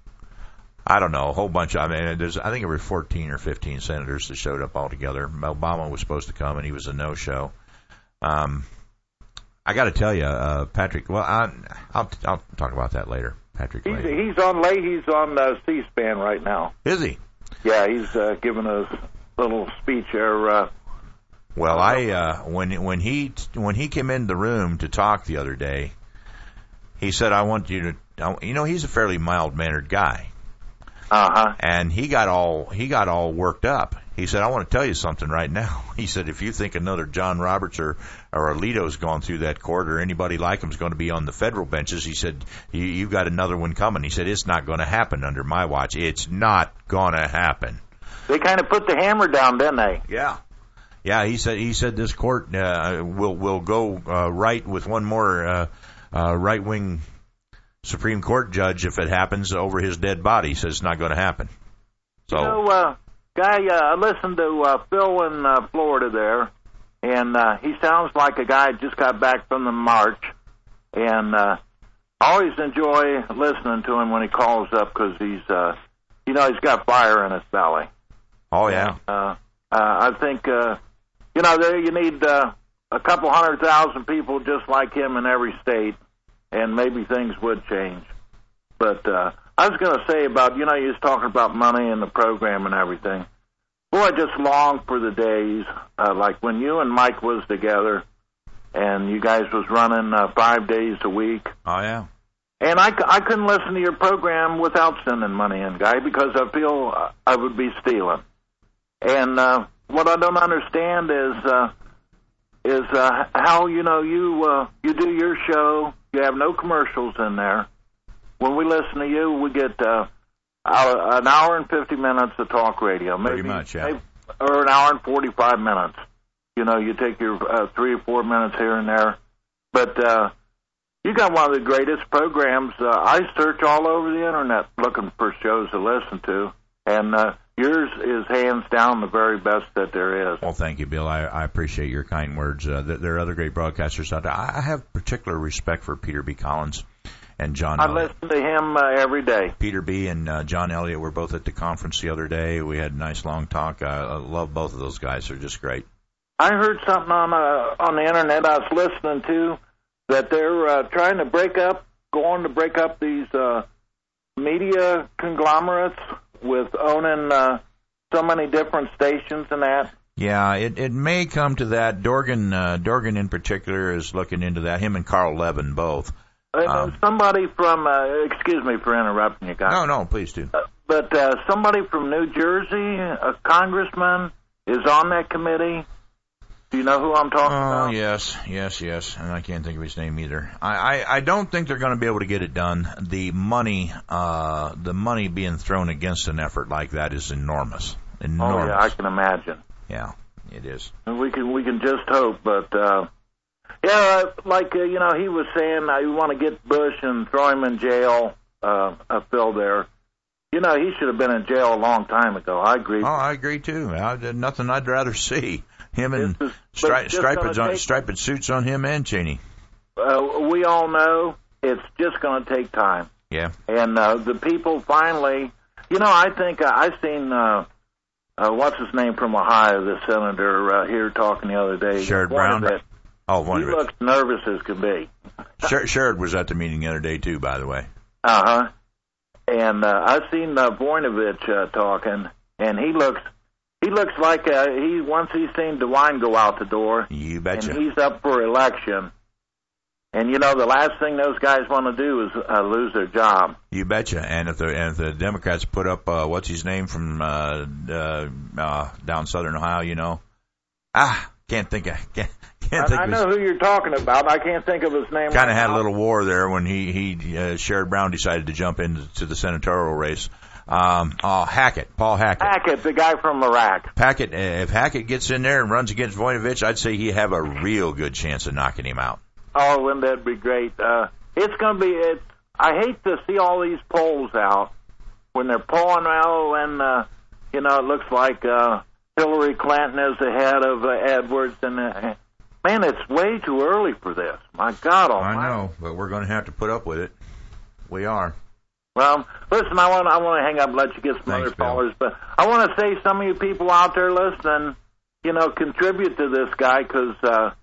I don't know, a whole bunch of, I mean, there's, I think there were fourteen or fifteen senators that showed up altogether. Obama was supposed to come, and he was a no-show. Um, I got to tell you, uh, Patrick, well, I, I'll, I'll talk about that later. Patrick He's, Leahy. he's on Leahy's on uh, C-SPAN right now. Is he? Yeah, he's uh, giving a little speech there. Uh, well, I, uh, when, when he, when he came in the room to talk the other day, he said, I want you to, you know, he's a fairly mild-mannered guy. Uh-huh. And he got all, he got all worked up. He said, I want to tell you something right now. He said, if you think another John Roberts or, or Alito's gone through that court or anybody like him's going to be on the federal benches, he said, you, you've got another one coming. He said, it's not going to happen under my watch. It's not going to happen. They kind of put the hammer down, didn't they? Yeah. Yeah, he said, he said this court, uh, will, will go, uh, right with one more, uh, Uh, right-wing Supreme Court judge if it happens over his dead body. He says it's not going to happen. So, you know, uh, Guy, uh, I listened to uh, Phil in uh, Florida there, and uh, he sounds like a guy who just got back from the march, and uh, I always enjoy listening to him when he calls up because he's, uh, you know, he's got fire in his belly. Oh, yeah. Uh, uh, I think, uh, you know, there you need... Uh, a couple hundred thousand people just like him in every state, and maybe things would change. But uh, I was going to say about, you know, you was talking about money and the program and everything. Boy, I just long for the days, uh, like when you and Mike was together, and you guys was running uh, five days a week. Oh, yeah. And I, I couldn't listen to your program without sending money in, Guy, because I feel I would be stealing. And uh, what I don't understand is... Uh, is uh, how, you know, you uh, you do your show. You have no commercials in there. When we listen to you, we get uh, an hour and fifty minutes of talk radio. Maybe, Pretty much, yeah. maybe, or an hour and forty-five minutes. You know, you take your uh, three or four minutes here and there. But uh, you got one of the greatest programs. Uh, I search all over the Internet looking for shows to listen to, and uh, yours is hands down the very best that there is. Well, thank you, Bill. I, I appreciate your kind words. Uh, there are other great broadcasters out there. I have particular respect for Peter B. Collins and John I Elliott. listen to him uh, every day. Peter B. and uh, John Elliott were both at the conference the other day. We had a nice long talk. I, I love both of those guys. They're just great. I heard something on uh, on the Internet I was listening to that they're uh, trying to break up, going to break up these uh, media conglomerates with owning uh, so many different stations and that. Yeah, it, it may come to that. Dorgan, uh, Dorgan in particular is looking into that. Him and Carl Levin both. Uh, Um, somebody from, uh, excuse me for interrupting you guys. no, no, please do. Uh, but uh, somebody from New Jersey, a congressman, is on that committee. Do you know who I'm talking Oh, about? yes, yes, yes. And I can't think of his name either. I, I, I don't think they're going to be able to get it done. The money, uh, the money being thrown against an effort like that is enormous. Enormous. Oh, yeah, I can imagine. Yeah, it is. And we can we can just hope, but uh, yeah, like uh, you know, he was saying, I want to get Bush and throw him in jail. Uh, uh, Phil there, you know, he should have been in jail a long time ago. I agree. Oh, I agree too. I, nothing I'd rather see. Him and This is- stri- but it's just striped, gonna on, take- striped suits on him and Cheney. Uh, we all know it's just going to take time, Yeah. and uh, the people finally, you know, I think uh, I've seen. Uh, Uh, what's his name from Ohio, the senator uh, here talking the other day. Sherrod One Brown? of it, Oh, one he of it. looks nervous as can be. Sher- Sherrod was at the meeting the other day too, by the way. Uh-huh. And uh, I've seen uh, Voinovich uh, talking, and he looks he looks like uh, he once he's seen DeWine go out the door, You betcha. and he's up for election. And, you know, the last thing those guys want to do is uh, lose their job. You betcha. And if the and if the Democrats put up uh, what's his name from uh, uh, uh, down Southern Ohio, you know, ah, can't think of can't, can't think I, I of know who you're talking about. I can't think of his name. Kind right of had now. a little war there when he he uh, Sherrod Brown decided to jump into the senatorial race. Um, oh, Hackett, Paul Hackett. Hackett, the guy from Iraq. Hackett, uh, if Hackett gets in there and runs against Voinovich, I'd say he'd have a real good chance of knocking him out. Oh, wouldn't that be great? Uh, it's going to be. It's, I hate to see all these polls out when they're polling out, and uh, you know it looks like uh, Hillary Clinton is ahead of uh, Edwards, and uh, man, it's way too early for this. My God, Almighty. I know, but we're going to have to put up with it. We are. Well, listen, I want I want to hang up and let you get some Thanks, other Bill. callers, but I want to say some of you people out there listening, you know, contribute to this guy because. Uh,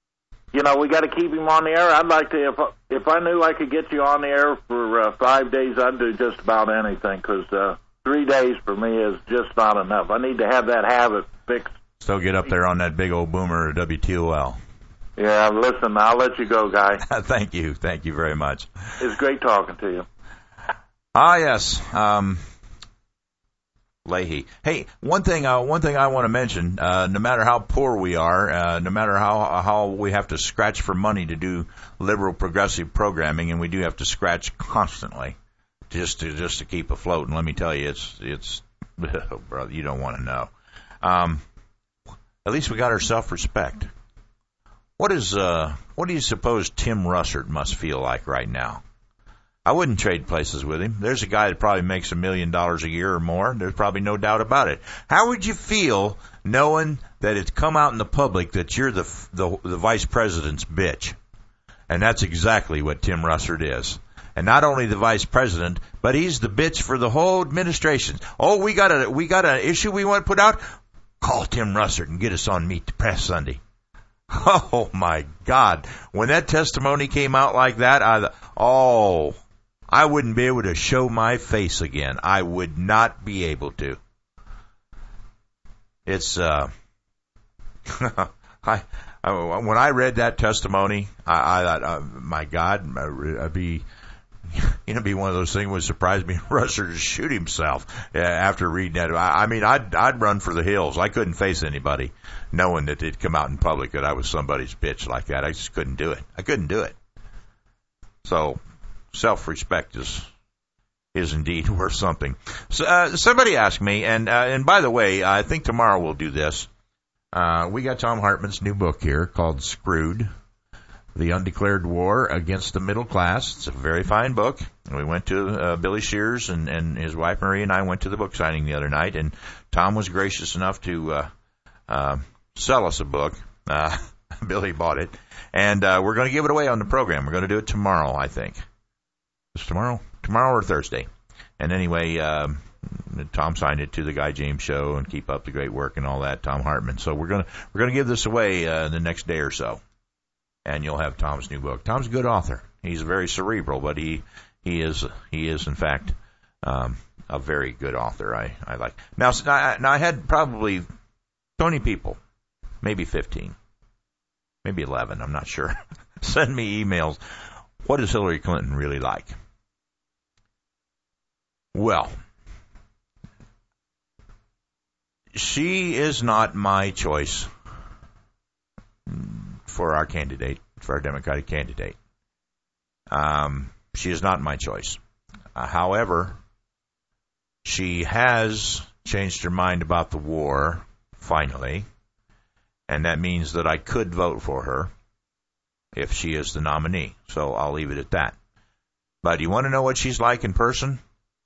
You know, we got to keep him on the air. I'd like to, if if I knew I could get you on the air for uh, five days, I'd do just about anything because uh, three days for me is just not enough. I need to have that habit fixed. Still get up there on that big old boomer W T O L. Yeah, listen, I'll let you go, guy. Thank you. Thank you very much. It's great talking to you. Ah, yes. Um, Leahy. Hey, one thing, uh, one thing I want to mention, uh, no matter how poor we are, uh, no matter how, how we have to scratch for money to do liberal progressive programming, and we do have to scratch constantly just to, just to keep afloat. And let me tell you, it's, it's, brother, you don't want to know. Um, at least we got our self-respect. What is, uh, what do you suppose Tim Russert must feel like right now? I wouldn't trade places with him. There's a guy that probably makes a million dollars a year or more. There's probably no doubt about it. How would you feel knowing that it's come out in the public that you're the the, the vice president's bitch? And that's exactly what Tim Russert is. And not only the vice president, but he's the bitch for the whole administration. Oh, we got a we got an issue we want to put out? Call Tim Russert and get us on Meet the Press Sunday. Oh my God! When that testimony came out like that, I oh. I wouldn't be able to show my face again. I would not be able to. It's, uh, I, I, when I read that testimony, I, I thought, uh, my God, I'd be, you know, be one of those things would surprise me. Rusher to shoot himself uh, after reading that. I, I mean, I'd I'd run for the hills. I couldn't face anybody knowing that it'd come out in public that I was somebody's bitch like that. I just couldn't do it. I couldn't do it. So self-respect is is indeed worth something. So, uh, somebody asked me, and uh, and by the way, I think tomorrow we'll do this. Uh, we got Thom Hartmann's new book here called Screwed, The Undeclared War Against the Middle Class. It's a very fine book. We went to uh, Billy Shears and, and his wife Marie and I went to the book signing the other night, and Tom was gracious enough to uh, uh, sell us a book. Uh, Billy bought it, and uh, we're going to give it away on the program. We're going to do it tomorrow, I think. It's tomorrow? Tomorrow or Thursday. And anyway, um, Tom signed it to the Guy James Show and keep up the great work and all that, Thom Hartmann. So we're going to we're going to give this away uh, the next day or so. And you'll have Tom's new book. Tom's a good author. He's very cerebral, but he he is he is in fact um, a very good author. I I like. Now now I had probably twenty people, maybe fifteen, maybe eleven. I'm not sure. Send me emails. What is Hillary Clinton really like? Well, she is not my choice for our candidate, for our Democratic candidate. Um, she is not my choice. Uh, however, she has changed her mind about the war, finally, and that means that I could vote for her if she is the nominee. So I'll leave it at that. But you want to know what she's like in person?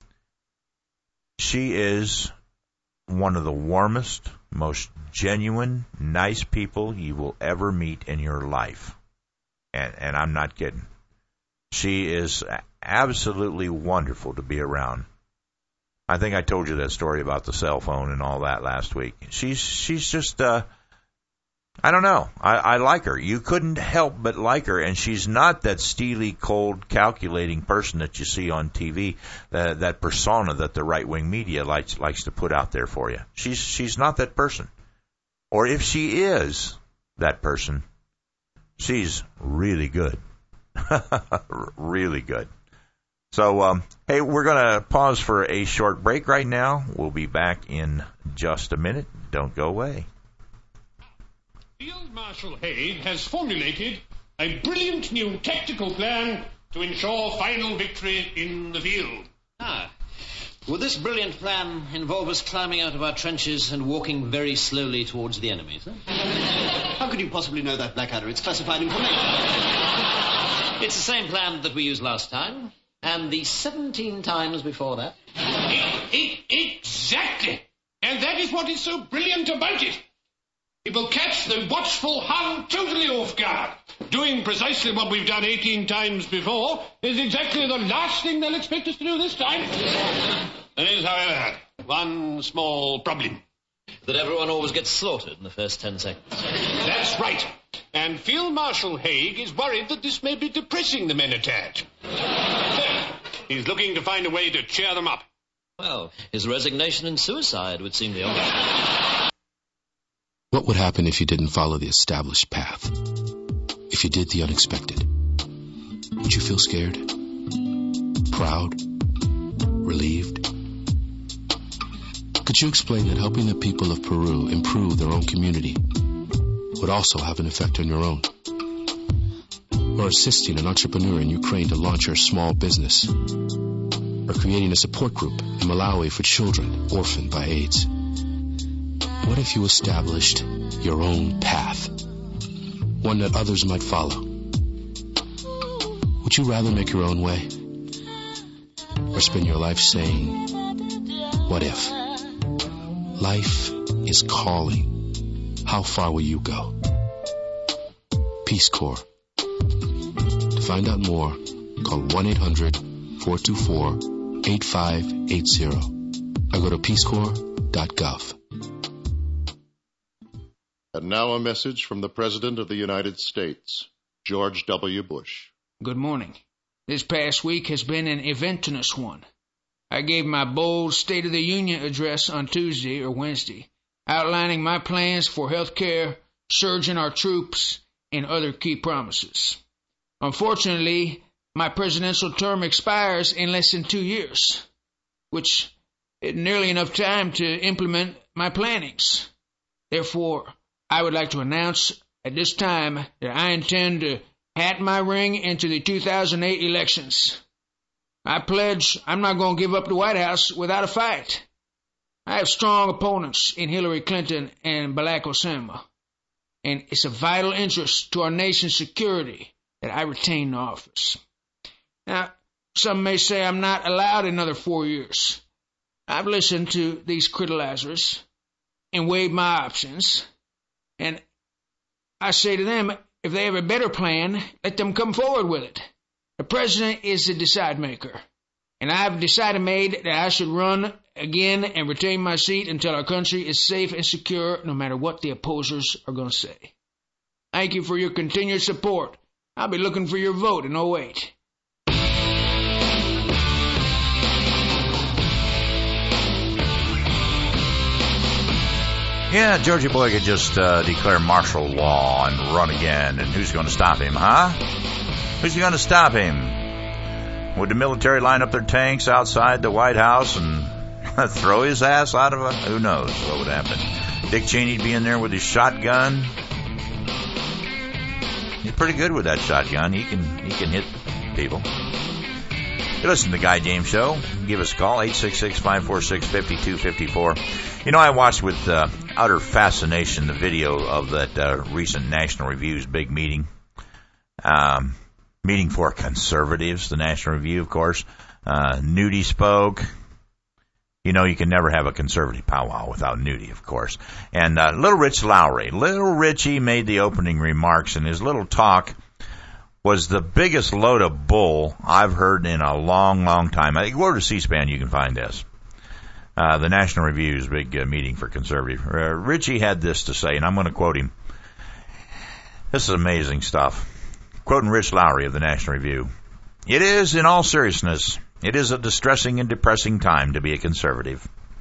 She is one of the warmest, most genuine, nice people you will ever meet in your life. And, and I'm not kidding. She is absolutely wonderful to be around. I think I told you that story about the cell phone and all that last week. She's she's just, uh, I don't know. I, I like her. You couldn't help but like her. And she's not that steely, cold, calculating person that you see on T V, uh, that persona that the right-wing media likes likes to put out there for you. She's she's not that person. Or if she is that person, she's really good. Really good. So, um, hey, we're going to pause for a short break right now. We'll be back in just a minute. Don't go away. Field Marshal Haig has formulated a brilliant new tactical plan to ensure final victory in the field. Ah. Would this brilliant plan involve us climbing out of our trenches and walking very slowly towards the enemy, sir? How could you possibly know that, Blackadder? It's classified information. It's the same plan that we used last time, and the seventeen times before that. It, it, exactly. And that is what is so brilliant about it. It will catch the watchful Hun totally off guard. Doing precisely what we've done eighteen times before is exactly the last thing they'll expect us to do this time. There is, however, one small problem. That everyone always gets slaughtered in the first ten seconds. That's right. And Field Marshal Haig is worried that this may be depressing the men attached. He's looking to find a way to cheer them up. Well, his resignation and suicide would seem the obvious. What would happen if you didn't follow the established path? If you did the unexpected? Would you feel scared? Proud? Relieved? Could you explain that helping the people of Peru improve their own community would also have an effect on your own? Or assisting an entrepreneur in Ukraine to launch her small business? Or creating a support group in Malawi for children orphaned by AIDS? What if you established your own path? One that others might follow? Would you rather make your own way? Or spend your life saying, what if? Life is calling. How far will you go? Peace Corps. To find out more, call one eight hundred, four two four, eight five eight zero or go to peace corps dot gov. And now a message from the President of the United States, George W. Bush. Good morning. This past week has been an eventous one. I gave my bold State of the Union address on Tuesday or Wednesday, outlining my plans for health care, surging our troops, and other key promises. Unfortunately, my presidential term expires in less than two years, which is nearly enough time to implement my plannings. Therefore, I would like to announce at this time that I intend to hat my ring into the two thousand eight elections. I pledge I'm not going to give up the White House without a fight. I have strong opponents in Hillary Clinton and Barack Obama, and it's a vital interest to our nation's security that I retain the office. Now, some may say I'm not allowed another four years. I've listened to these criticizers and weighed my options, and I say to them, if they have a better plan, let them come forward with it. The president is the decide maker, and I have decided made that I should run again and retain my seat until our country is safe and secure, no matter what the opposers are going to say. Thank you for your continued support. I'll be looking for your vote in oh eight. Yeah, Georgie Boy could just uh, declare martial law and run again, and who's going to stop him, huh? Who's going to stop him? Would the military line up their tanks outside the White House and throw his ass out of it? Who knows what would happen? Dick Cheney'd be in there with his shotgun. He's pretty good with that shotgun. He can he can hit people. You listen to the Guy James Show. Give us a call, eight six six, five four six, five two five four. You know, I watched with uh, utter fascination the video of that uh, recent National Review's big meeting. Um, meeting for conservatives, the National Review, of course. Uh, Nudie spoke. You know, you can never have a conservative powwow without Nudie, of course. And uh, Little Rich Lowry. Little Richie made the opening remarks, and his little talk was the biggest load of bull I've heard in a long, long time. I think go over to C-SPAN, you can find this. Uh, the National Review's big uh, meeting for conservative. Uh, Richie had this to say, and I'm going to quote him. This is amazing stuff. Quoting Rich Lowry of the National Review. It is, in all seriousness, it is a distressing and depressing time to be a conservative.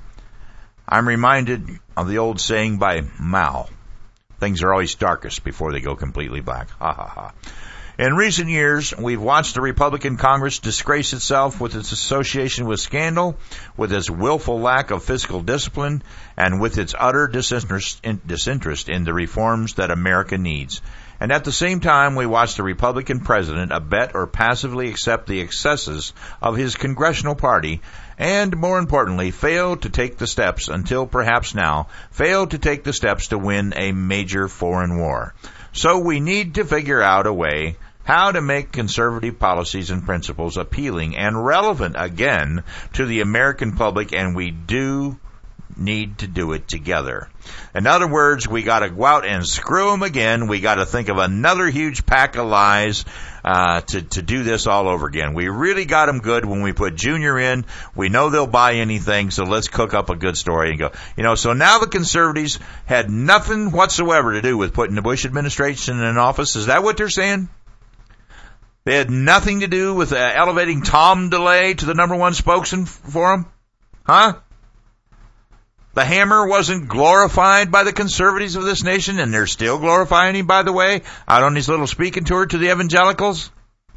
I'm reminded of the old saying by Mao. Things are always darkest before they go completely black. Ha ha ha. In recent years, we've watched the Republican Congress disgrace itself with its association with scandal, with its willful lack of fiscal discipline, and with its utter disinterest in, disinterest in the reforms that America needs. And at the same time, we watched the Republican president abet or passively accept the excesses of his congressional party, and, more importantly, fail to take the steps, until perhaps now, fail to take the steps to win a major foreign war. So we need to figure out a way how to make conservative policies and principles appealing and relevant again to the American public, and we do need to do it together. In other words, we got to go out and screw them again. We got to think of another huge pack of lies uh, to to do this all over again. We really got them good when we put Junior in. We know they'll buy anything, so let's cook up a good story and go. You know, so now the conservatives had nothing whatsoever to do with putting the Bush administration in office. Is that what they're saying? They had nothing to do with uh, elevating Tom DeLay to the number one spokesman for him? Huh? The hammer wasn't glorified by the conservatives of this nation, and they're still glorifying him, by the way, out on his little speaking tour to the evangelicals?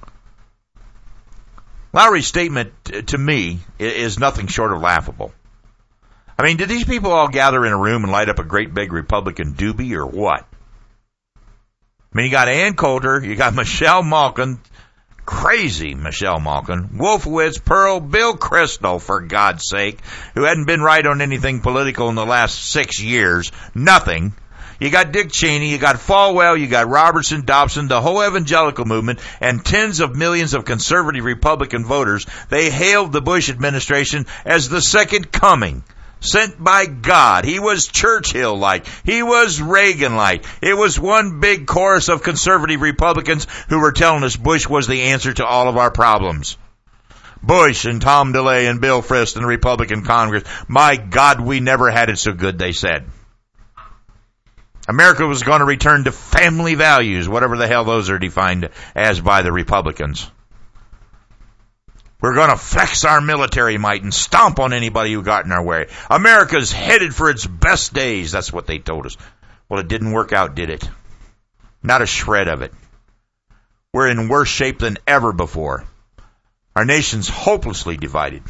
Lowry's statement, to me, is nothing short of laughable. I mean, did these people all gather in a room and light up a great big Republican doobie, or what? I mean, you got Ann Coulter, you got Michelle Malkin, crazy Michelle Malkin, Wolfowitz, Pearl, Bill Kristol, for God's sake, who hadn't been right on anything political in the last six years. Nothing. You got Dick Cheney, you got Falwell, you got Robertson, Dobson, the whole evangelical movement, and tens of millions of conservative Republican voters. They hailed the Bush administration as the second coming. Sent by God. He was Churchill-like. He was Reagan-like. It was one big chorus of conservative Republicans who were telling us Bush was the answer to all of our problems. Bush and Tom DeLay and Bill Frist and the Republican Congress. My God, we never had it so good, they said. America was going to return to family values, whatever the hell those are defined as by the Republicans. We're going to flex our military might and stomp on anybody who got in our way. America's headed for its best days. That's what they told us. Well, it didn't work out, did it? Not a shred of it. We're in worse shape than ever before. Our nation's hopelessly divided.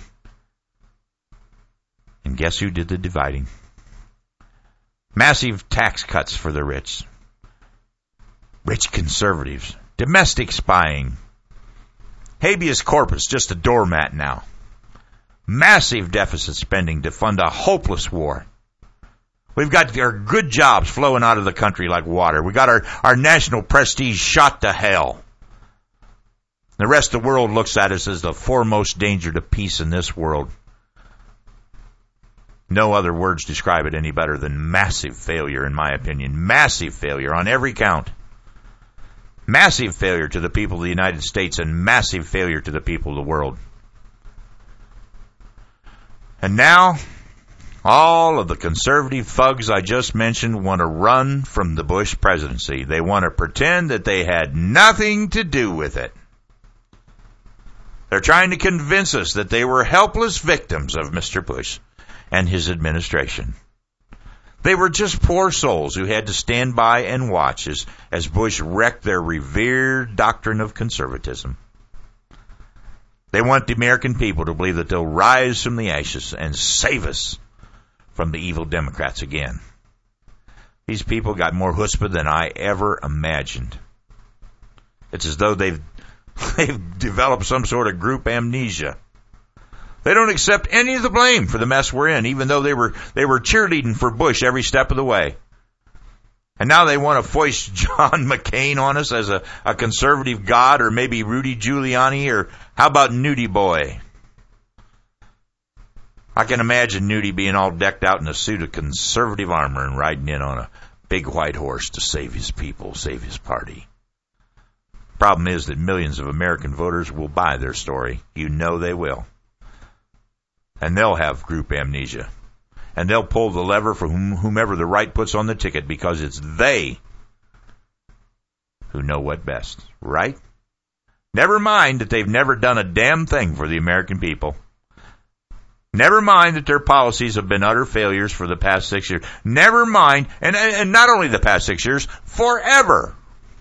And guess who did the dividing? Massive tax cuts for the rich. Rich conservatives. Domestic spying. Habeas corpus, just a doormat now. Massive deficit spending to fund a hopeless war. We've got our good jobs flowing out of the country like water. We've got our, our national prestige shot to hell. The rest of the world looks at us as the foremost danger to peace in this world. No other words describe it any better than massive failure, in my opinion. Massive failure on every count. Massive failure to the people of the United States and massive failure to the people of the world. And now, all of the conservative thugs I just mentioned want to run from the Bush presidency. They want to pretend that they had nothing to do with it. They're trying to convince us that they were helpless victims of Mister Bush and his administration. They were just poor souls who had to stand by and watch as, as Bush wrecked their revered doctrine of conservatism. They want the American people to believe that they'll rise from the ashes and save us from the evil Democrats again. These people got more chutzpah than I ever imagined. It's as though they've, they've developed some sort of group amnesia. They don't accept any of the blame for the mess we're in, even though they were they were cheerleading for Bush every step of the way. And now they want to foist John McCain on us as a, a conservative god, or maybe Rudy Giuliani, or how about Nudie Boy? I can imagine Nudie being all decked out in a suit of conservative armor and riding in on a big white horse to save his people, save his party. Problem is that millions of American voters will buy their story. You know they will. And they'll have group amnesia. And they'll pull the lever for whom, whomever the right puts on the ticket, because it's they who know what best, right? Never mind that they've never done a damn thing for the American people. Never mind that their policies have been utter failures for the past six years. Never mind, and, and not only the past six years, forever.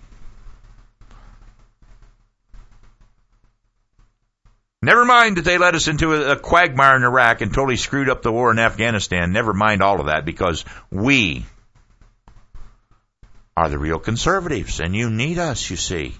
Never mind that they led us into a, a quagmire in Iraq and totally screwed up the war in Afghanistan. Never mind all of that, because we are the real conservatives, and you need us, you see.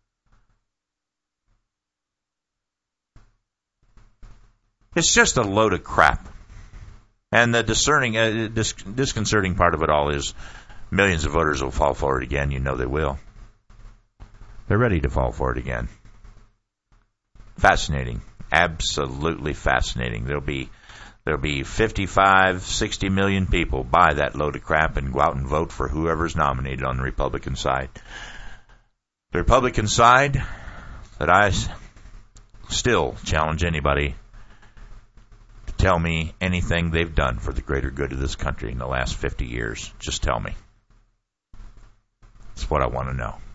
It's just a load of crap. And the discerning, uh, dis- disconcerting part of it all is millions of voters will fall for it again. You know they will. They're ready to fall for it again. Fascinating. Absolutely fascinating. There'll be there'll be fifty-five, sixty million people buy that load of crap and go out and vote for whoever's nominated on the Republican side. The Republican side that I still challenge anybody to tell me anything they've done for the greater good of this country in the last fifty years. Just tell me. That's what I want to know.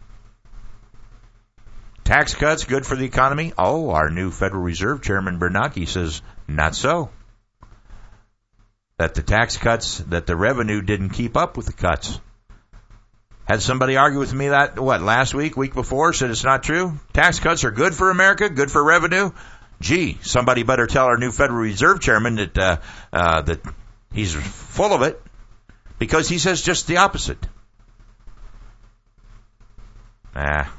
Tax cuts good for the economy? Oh, our new Federal Reserve Chairman Bernanke says not so. That the tax cuts, that the revenue didn't keep up with the cuts. Had somebody argue with me that, what, last week, week before, said it's not true? Tax cuts are good for America, good for revenue? Gee, somebody better tell our new Federal Reserve Chairman that, uh, uh, that he's full of it, because he says just the opposite. Ah.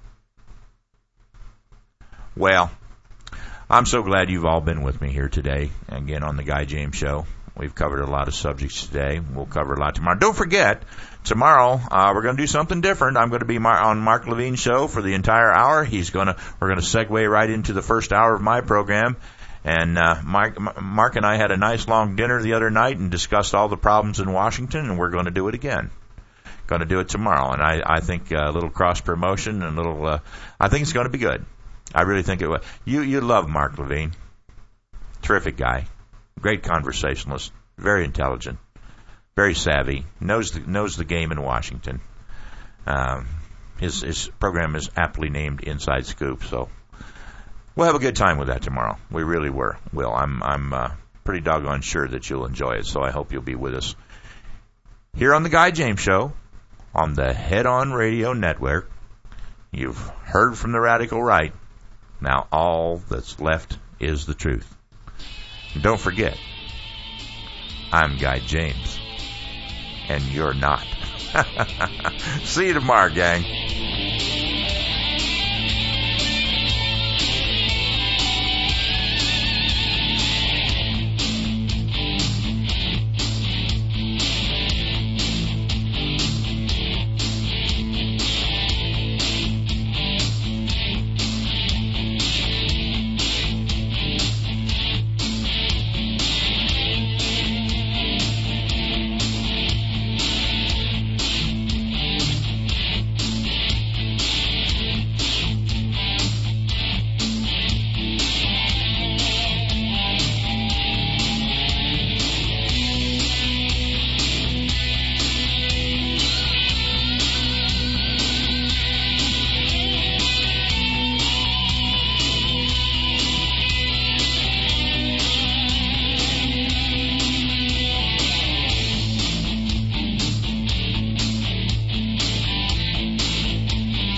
Well, I'm so glad you've all been with me here today, again, on the Guy James Show. We've covered a lot of subjects today. We'll cover a lot tomorrow. Don't forget, tomorrow uh, we're going to do something different. I'm going to be Mar- on Mark Levine's show for the entire hour. He's going to we're going to segue right into the first hour of my program. And uh, Mark, Mark and I had a nice long dinner the other night and discussed all the problems in Washington, and we're going to do it again. Going to do it tomorrow, and I, I think a little cross promotion and a little. Uh, I think it's going to be good. I really think it was. You you love Mark Levine. Terrific guy. Great conversationalist. Very intelligent. Very savvy. Knows the, knows the game in Washington. Um, his his program is aptly named Inside Scoop. So we'll have a good time with that tomorrow. We really were. Will. I'm I'm uh, pretty doggone sure that you'll enjoy it. So I hope you'll be with us here on the Guy James Show on the Head On Radio Network. You've heard from the radical right. Now all that's left is the truth. And don't forget, I'm Guy James, and you're not. See you tomorrow, gang.